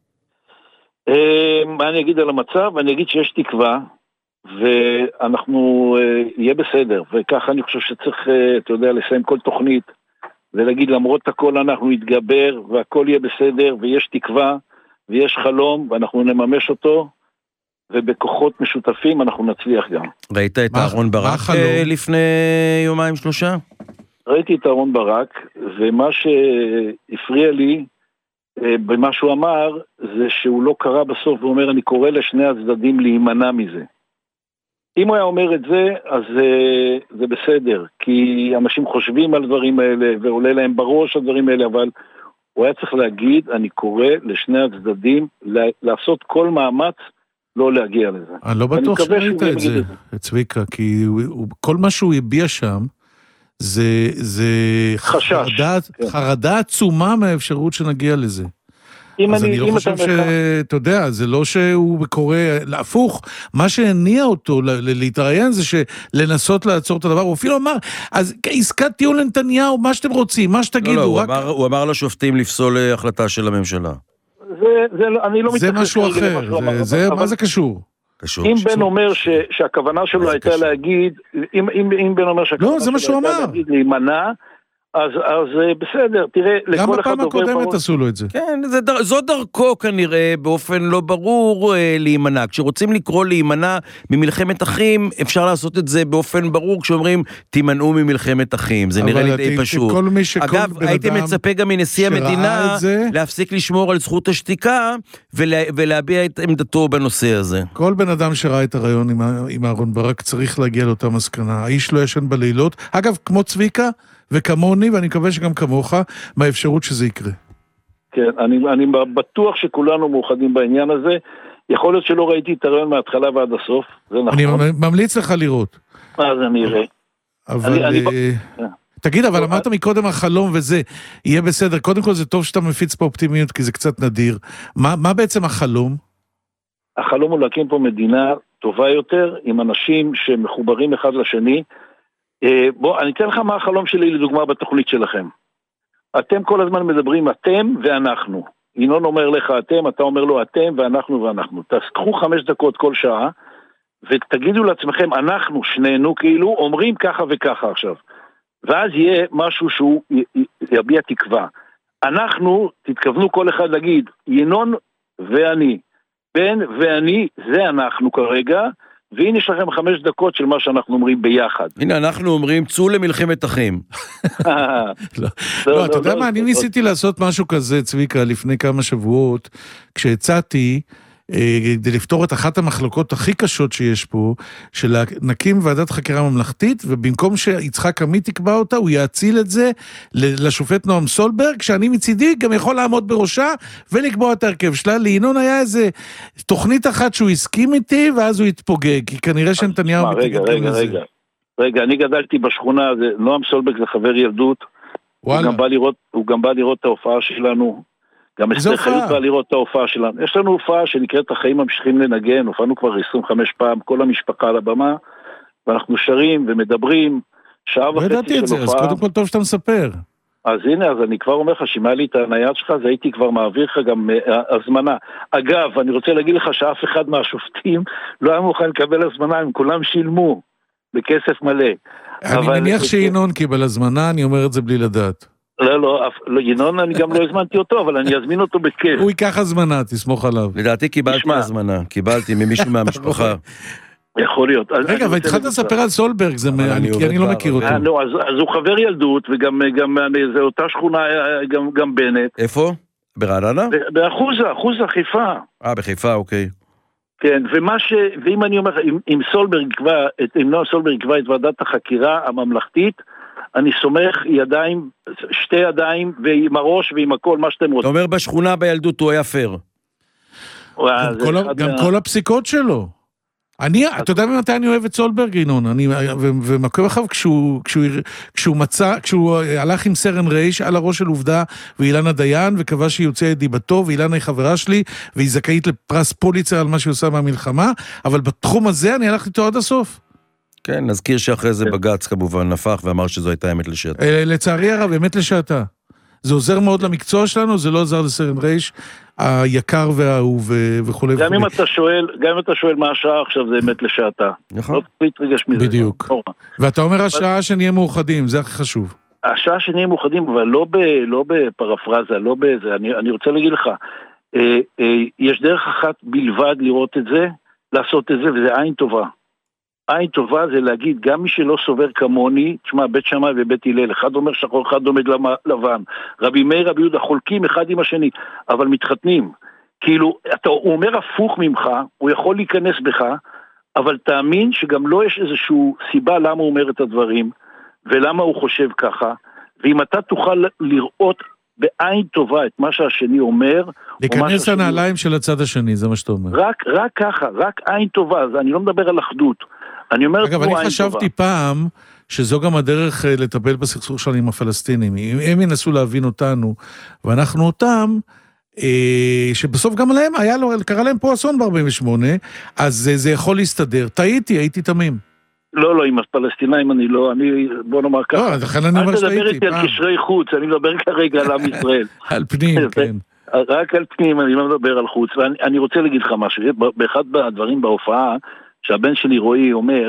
מה אני אגיד על המצב? אני אגיד שיש תקווה, ואנחנו יהיה בסדר, וככה אני חושב שצריך, אתה יודע, לסיים כל תוכנית, ולהגיד למרות הכל אנחנו נתגבר, והכל יהיה בסדר, ויש תקווה, ויש חלום, ואנחנו נממש אותו, ובכוחות משותפים אנחנו נצליח גם. ראית את אהרון ברק לפני יומיים שלושה? ראיתי את אהרון ברק, ומה שהפריע לי, במה שהוא אמר, זה שהוא לא קרא בסוף, והוא אומר, אני קורא לשני הצדדים להימנע מזה. אם הוא היה אומר את זה, אז זה בסדר, כי אנשים חושבים על דברים האלה, ועולה להם בראש הדברים האלה, אבל הוא היה צריך להגיד, אני קורא לשני הצדדים, לעשות כל מאמץ, לא להגיע לזה. אני לא בטוח שראית את זה, צביקה, כי כל מה שהוא הביע שם, זה חרדה עצומה מהאפשרות שנגיע לזה. אז אני לא חושב שאתה יודע, זה לא שהוא קורא, להפוך, מה שהניע אותו להתראיין זה שלנסות לעצור את הדבר, הוא אפילו אמר, אז עסקת טיעון לנתניהו, מה שאתם רוצים, מה שתגידו. הוא אמר לשופטים לפסול החלטה של הממשלה. זה משהו אחר, מה זה קשור? אם בן אומר שהכוונה שלו הייתה להגיד, אם בן אומר שהכוונה שלו הייתה להגיד להימנע, אז בסדר, תראה, גם בפעם הקודמת עשו לו את זה. כן, זו דרכו כנראה באופן לא ברור להימנע. כשרוצים לקרוא להימנע ממלחמת אחים, אפשר לעשות את זה באופן ברור כשאומרים, תימנעו ממלחמת אחים. זה נראה לי די פשוט. אגב, הייתי מצפה גם מנשיא המדינה להפסיק לשמור על זכות השתיקה ולהביע את עמדתו בנושא הזה. כל בן אדם שראה את הרעיון עם אהרון ברק צריך להגיע לאותה מסקנה. האיש לא ישן בלילות. אגב, כמו צביקה, וכמוני, ואני מקווה שגם כמוך, מהאפשרות שזה יקרה. כן, אני בטוח שכולנו מאוחדים בעניין הזה. יכול להיות שלא ראיתי את הרעיון מההתחלה ועד הסוף, זה נכון. אני ממליץ לך לראות. אז אני אראה. אבל... תגיד, אבל אמרת מקודם החלום וזה, יהיה בסדר. קודם כל זה טוב שאתה מפיץ פה אופטימיות, כי זה קצת נדיר. מה בעצם החלום? החלום הוא להקים פה מדינה טובה יותר, עם אנשים שמחוברים אחד לשני, בוא, אני אתן לך מה החלום שלי לדוגמה בתוכנית שלכם. אתם כל הזמן מדברים אתם ואנחנו. ינון אומר לך אתם, אתה אומר לו אתם ואנחנו. תקחו 5 דקות כל שעה, ותגידו לעצמכם, אנחנו שנינו כאילו אומרים ככה וככה עכשיו. ואז יהיה משהו שהוא יביע תקווה. אנחנו, תתכוונו כל אחד להגיד, ינון ואני, בן ואני, זה אנחנו כרגע, והנה יש לכם 5 דקות של מה שאנחנו אומרים ביחד. הנה, אנחנו אומרים, צאו למלחמת אחים. לא, אתה יודע מה, אני ניסיתי לעשות משהו כזה, צביקה, לפני כמה שבועות, כשהצעתי, כדי לפתור את אחת המחלוקות הכי קשות שיש פה, שנקים ועדת חקירה ממלכתית, ובמקום שיצחק עמית יקבע אותה, הוא יאציל את זה לשופט נועם סולברג, שאני מצידי גם יכול לעמוד בראשה, ולקבוע את ההרכב שלה. לינון היה איזה תוכנית אחת שהוא הסכים איתי, ואז הוא התפוגג, כי כנראה שנתניהו מתנגד לזה. רגע, אני גדלתי בשכונה, נועם סולברג זה חבר ילדות, הוא גם בא לראות את ההופעה שלנו, גם אסתר חיות בא לראות את ההופעה שלנו. יש לנו הופעה שנקראת החיים ממשיכים לנגן, הופענו כבר 25 פעם, כל המשפחה על הבמה, ואנחנו שרים ומדברים, שעה וחצי של הופעה. לא ידעתי את זה, אז קודם כל טוב שאתה מספר. אז הנה, אז אני כבר אומר לך, שאם היה לי את הנייד שלך, אז הייתי כבר מעביר לך גם הזמנה. אגב, אני רוצה להגיד לך שאף אחד מהשופטים לא היה מוכן לקבל הזמנה, הם כולם שילמו בכסף מלא. אני מניח שינון קיבל הזמנה, אני אומר את זה בלי לדעת. לא, ינון אני גם לא הזמנתי אותו, אבל אני אזמין אותו בכיף. הוא ייקח הזמנה, תסמוך עליו. לדעתי קיבלתי הזמנה, קיבלתי ממישהו מהמשפחה. יכול להיות. רגע, אבל התחלת לספר על סולברג, כי אני לא מכיר אותו. אז הוא חבר ילדות, וגם זה אותה שכונה, גם בנט. איפה? ברעננה? באחוזה, חיפה. בחיפה, אוקיי. כן, ואם אני אומר, אם נועם סולברג יקבע את ועדת החקירה הממלכתית, אני סומך ידיים, 2 ידיים, ועם הראש ועם הכל, מה שאתם רוצים. אתה אומר בשכונה בילדות הוא היה פר. גם כל הפסיקות שלו. אתה יודע ממתי אני אוהב את סולברג, ינון, ומקום אחר, כשהוא הלך עם סרן רייש על הראש של עובדה, ואילנה דיין, וקבע שהיא יוצא את דיבתו, ואילנה היא חברה שלי, והיא זכאית לפרס פוליצר על מה שהיא עושה מהמלחמה, אבל בתחום הזה אני הלכתי איתו עד הסוף. כן, נזכיר שאחרי זה בג"ץ כמובן נפח ואמר שזו הייתה אמת לשעתה. לצערי הרב, אמת לשעתה. זה עוזר מאוד למקצוע שלנו, זה לא עזר לסרן רייש, היקר והאהוב וכו'. גם אם אתה שואל מה השעה עכשיו, זה אמת לשעתה. נכון. לא להתרגש מזה. בדיוק. ואתה אומר השעה שנהיה מאוחדים, זה הכי חשוב. השעה שנהיה מאוחדים, אבל לא בפרפרזה, לא בזה. אני רוצה להגיד לך, יש דרך אחת בלבד לראות את זה, לעשות את זה, וזה עין טובה. עין טובה זה להגיד, גם מי שלא סובר כמוני, תשמע, בית שמאי ובית הלל, אחד אומר שחור, אחד עומד לבן, רבי מאיר, רבי יהודה, חולקים אחד עם השני, אבל מתחתנים. כאילו, הוא אומר הפוך ממך, הוא יכול להיכנס בך, אבל תאמין שגם לא יש איזושהי סיבה למה הוא אומר את הדברים, ולמה הוא חושב ככה, ואם אתה תוכל לראות בעין טובה את מה שהשני אומר, להיכנס לנעליים של הצד השני, זה מה שאתה אומר. רק ככה, רק עין טובה, אני לא מדבר על אחדות. אגב, אני חשבתי פעם שזו גם הדרך לטפל בסכסוך שלנו עם הפלסטינים. אם הם ינסו להבין אותנו, ואנחנו אותם, שבסוף גם להם, קרה להם פה אסון ב-48, אז זה יכול להסתדר. הייתי תמים. לא, עם הפלסטינאים בוא נאמר ככה. לא, לכן אני אומר שהייתי. אל תדבר איתי על קשרי חוץ, אני מדבר כרגע על עם ישראל. על פנים, כן. רק על פנים, אני לא מדבר על חוץ. ואני רוצה להגיד לך משהו, באחד הדברים בהופעה, שהבן שלי רועי אומר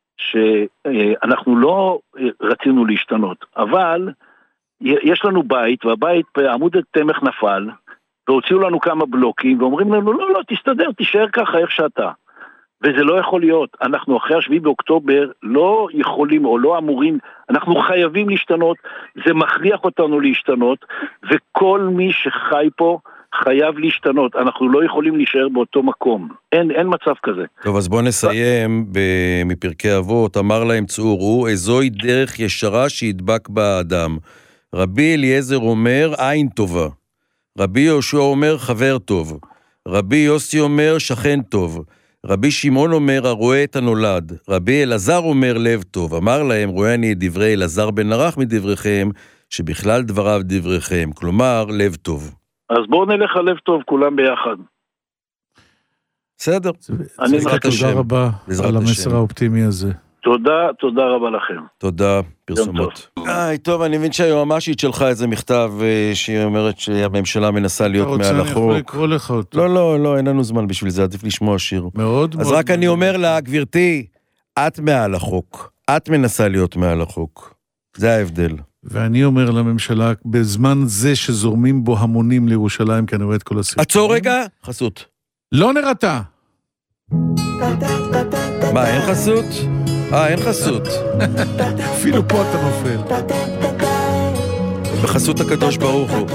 שאנחנו לא רצינו להשתנות, אבל יש לנו בית, והבית עמוד תמך נפל, והוציאו לנו כמה בלוקים, ואומרים לנו, לא, תסתדר, תישאר ככה איך שאתה. וזה לא יכול להיות. אנחנו אחרי 7 באוקטובר לא יכולים או לא אמורים, אנחנו חייבים להשתנות, זה מכריח אותנו להשתנות, וכל מי שחי פה חייב להשתנות, אנחנו לא יכולים להישאר באותו מקום, אין מצב כזה. טוב, אז בואו נסיים מפרקי אבות, אמר להם צאו, זוהי דרך ישרה שידבק באדם. רבי אליעזר אומר עין טובה, רבי יהושע אומר חבר טוב, רבי יוסי אומר שכן טוב, רבי שמעון אומר הרואה את הנולד, רבי אלעזר אומר לב טוב, אמר להם רואה אני את דברי אלעזר בן ערך מדבריכם, שבכלל דבריו דבריכם, כלומר לב טוב. אז בואו נלך על לב טוב, כולם ביחד. בסדר. תודה רבה על המסר האופטימי הזה. תודה רבה לכם. תודה, פרסומות. טוב, אני מבין שהיועמ"שית שלך איזה מכתב שהיא אומרת שהממשלה מנסה להיות מעל החוק. אני יכול לקרוא לך אותו. לא, אין לנו זמן בשביל זה, עדיף לשמוע שיר. מאוד. אז רק אני אומר לה, גברתי, את מעל החוק. את מנסה להיות מעל החוק. זה ההבדל. ואני אומר לממשלה, בזמן זה שזורמים בו המונים לירושלים, כי אני רואה את כל הסיפור. עצור רגע, חסות. לא נראתה. מה, אין חסות? אין חסות. אפילו פה אתה נופל. בחסות הקדוש ברוך הוא.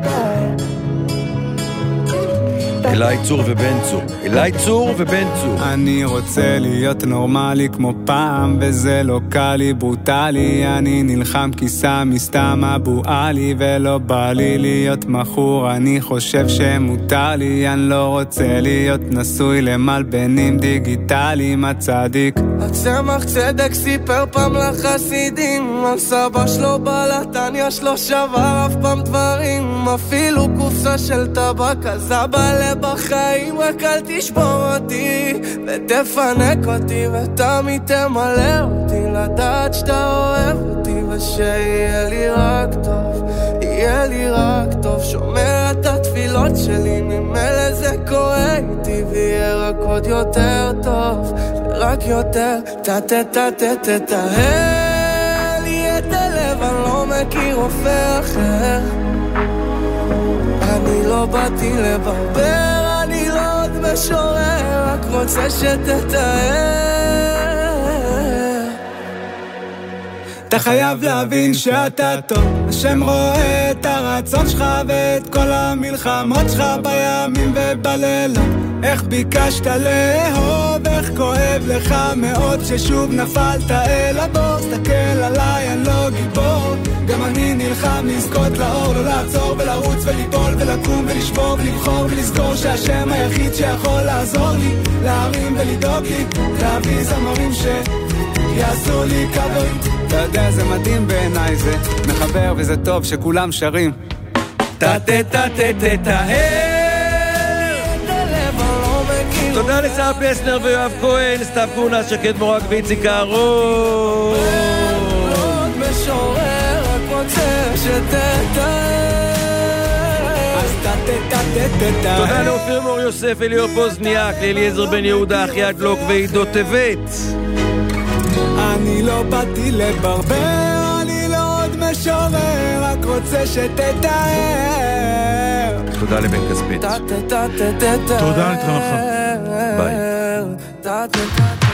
אלי צור ובן צור. אלי צור ובן צור. אני רוצה להיות נורמלי כמו פעם, וזה לא קל לי, ברוטלי. אני נלחם כי סמי סתם אבו עלי, ולא בא לי להיות מחור. אני חושב שמותר לי, אני לא רוצה להיות נשוי למלבנים דיגיטליים. הצדיק הצמח צדק סיפר פעם לחסידים על סבא שלו בלטן, יש לו שבר אף פעם דברים, אפילו קופסה של טבק. אז אבא בחיים רק אל תשבור אותי ותפנק אותי, ותמיד תמלא אותי לדעת שאתה אוהב אותי, ושיהיה לי רק טוב, יהיה לי רק טוב. שומר את התפילות שלי, ממילא זה קורה איתי, ויהיה רק עוד יותר טוב, רק יותר. תטהר לי את הלב, אני לא מכיר רופא אחר. אני לא באתי לברבר, אני לא עוד משורר, רק רוצה שתתאר. אתה חייב להבין שאתה טוב, השם רואה את הרצון שלך ואת כל המלחמות שלך בימים ובלילות. איך ביקשת לאהוב, איך כואב לך מאוד ששוב נפלת אל הבור. סתכל עליי, אני לא גיבור, גם אני נלחם לזכות לאור, לא לעצור ולרוץ וליפול ולקום ולשבור ולבחור ולזכור שהשם היחיד שיכול לעזור לי, להרים ולדאוג לי, להביא זמרים שיעשו לי קברים. אתה יודע, זה מדהים בעיניי, זה מחבר וזה טוב שכולם שרים. תודה לסער פלסנר ויואב כהן, סתיו כהונה, שקד מורג ואיציק אהרון. עוד משורר, רק רוצה שתתאר. תודה לאופיר מור יוסף, אליאור פוזניאק, לאליעזר בן יהודה, אחיה גלוק ועידו טבת. אני לא באתי לברבר, אני לא עוד משורר, רק רוצה שתתאר. תודה לבן כספית. תודה, נתראה מחר. ביי.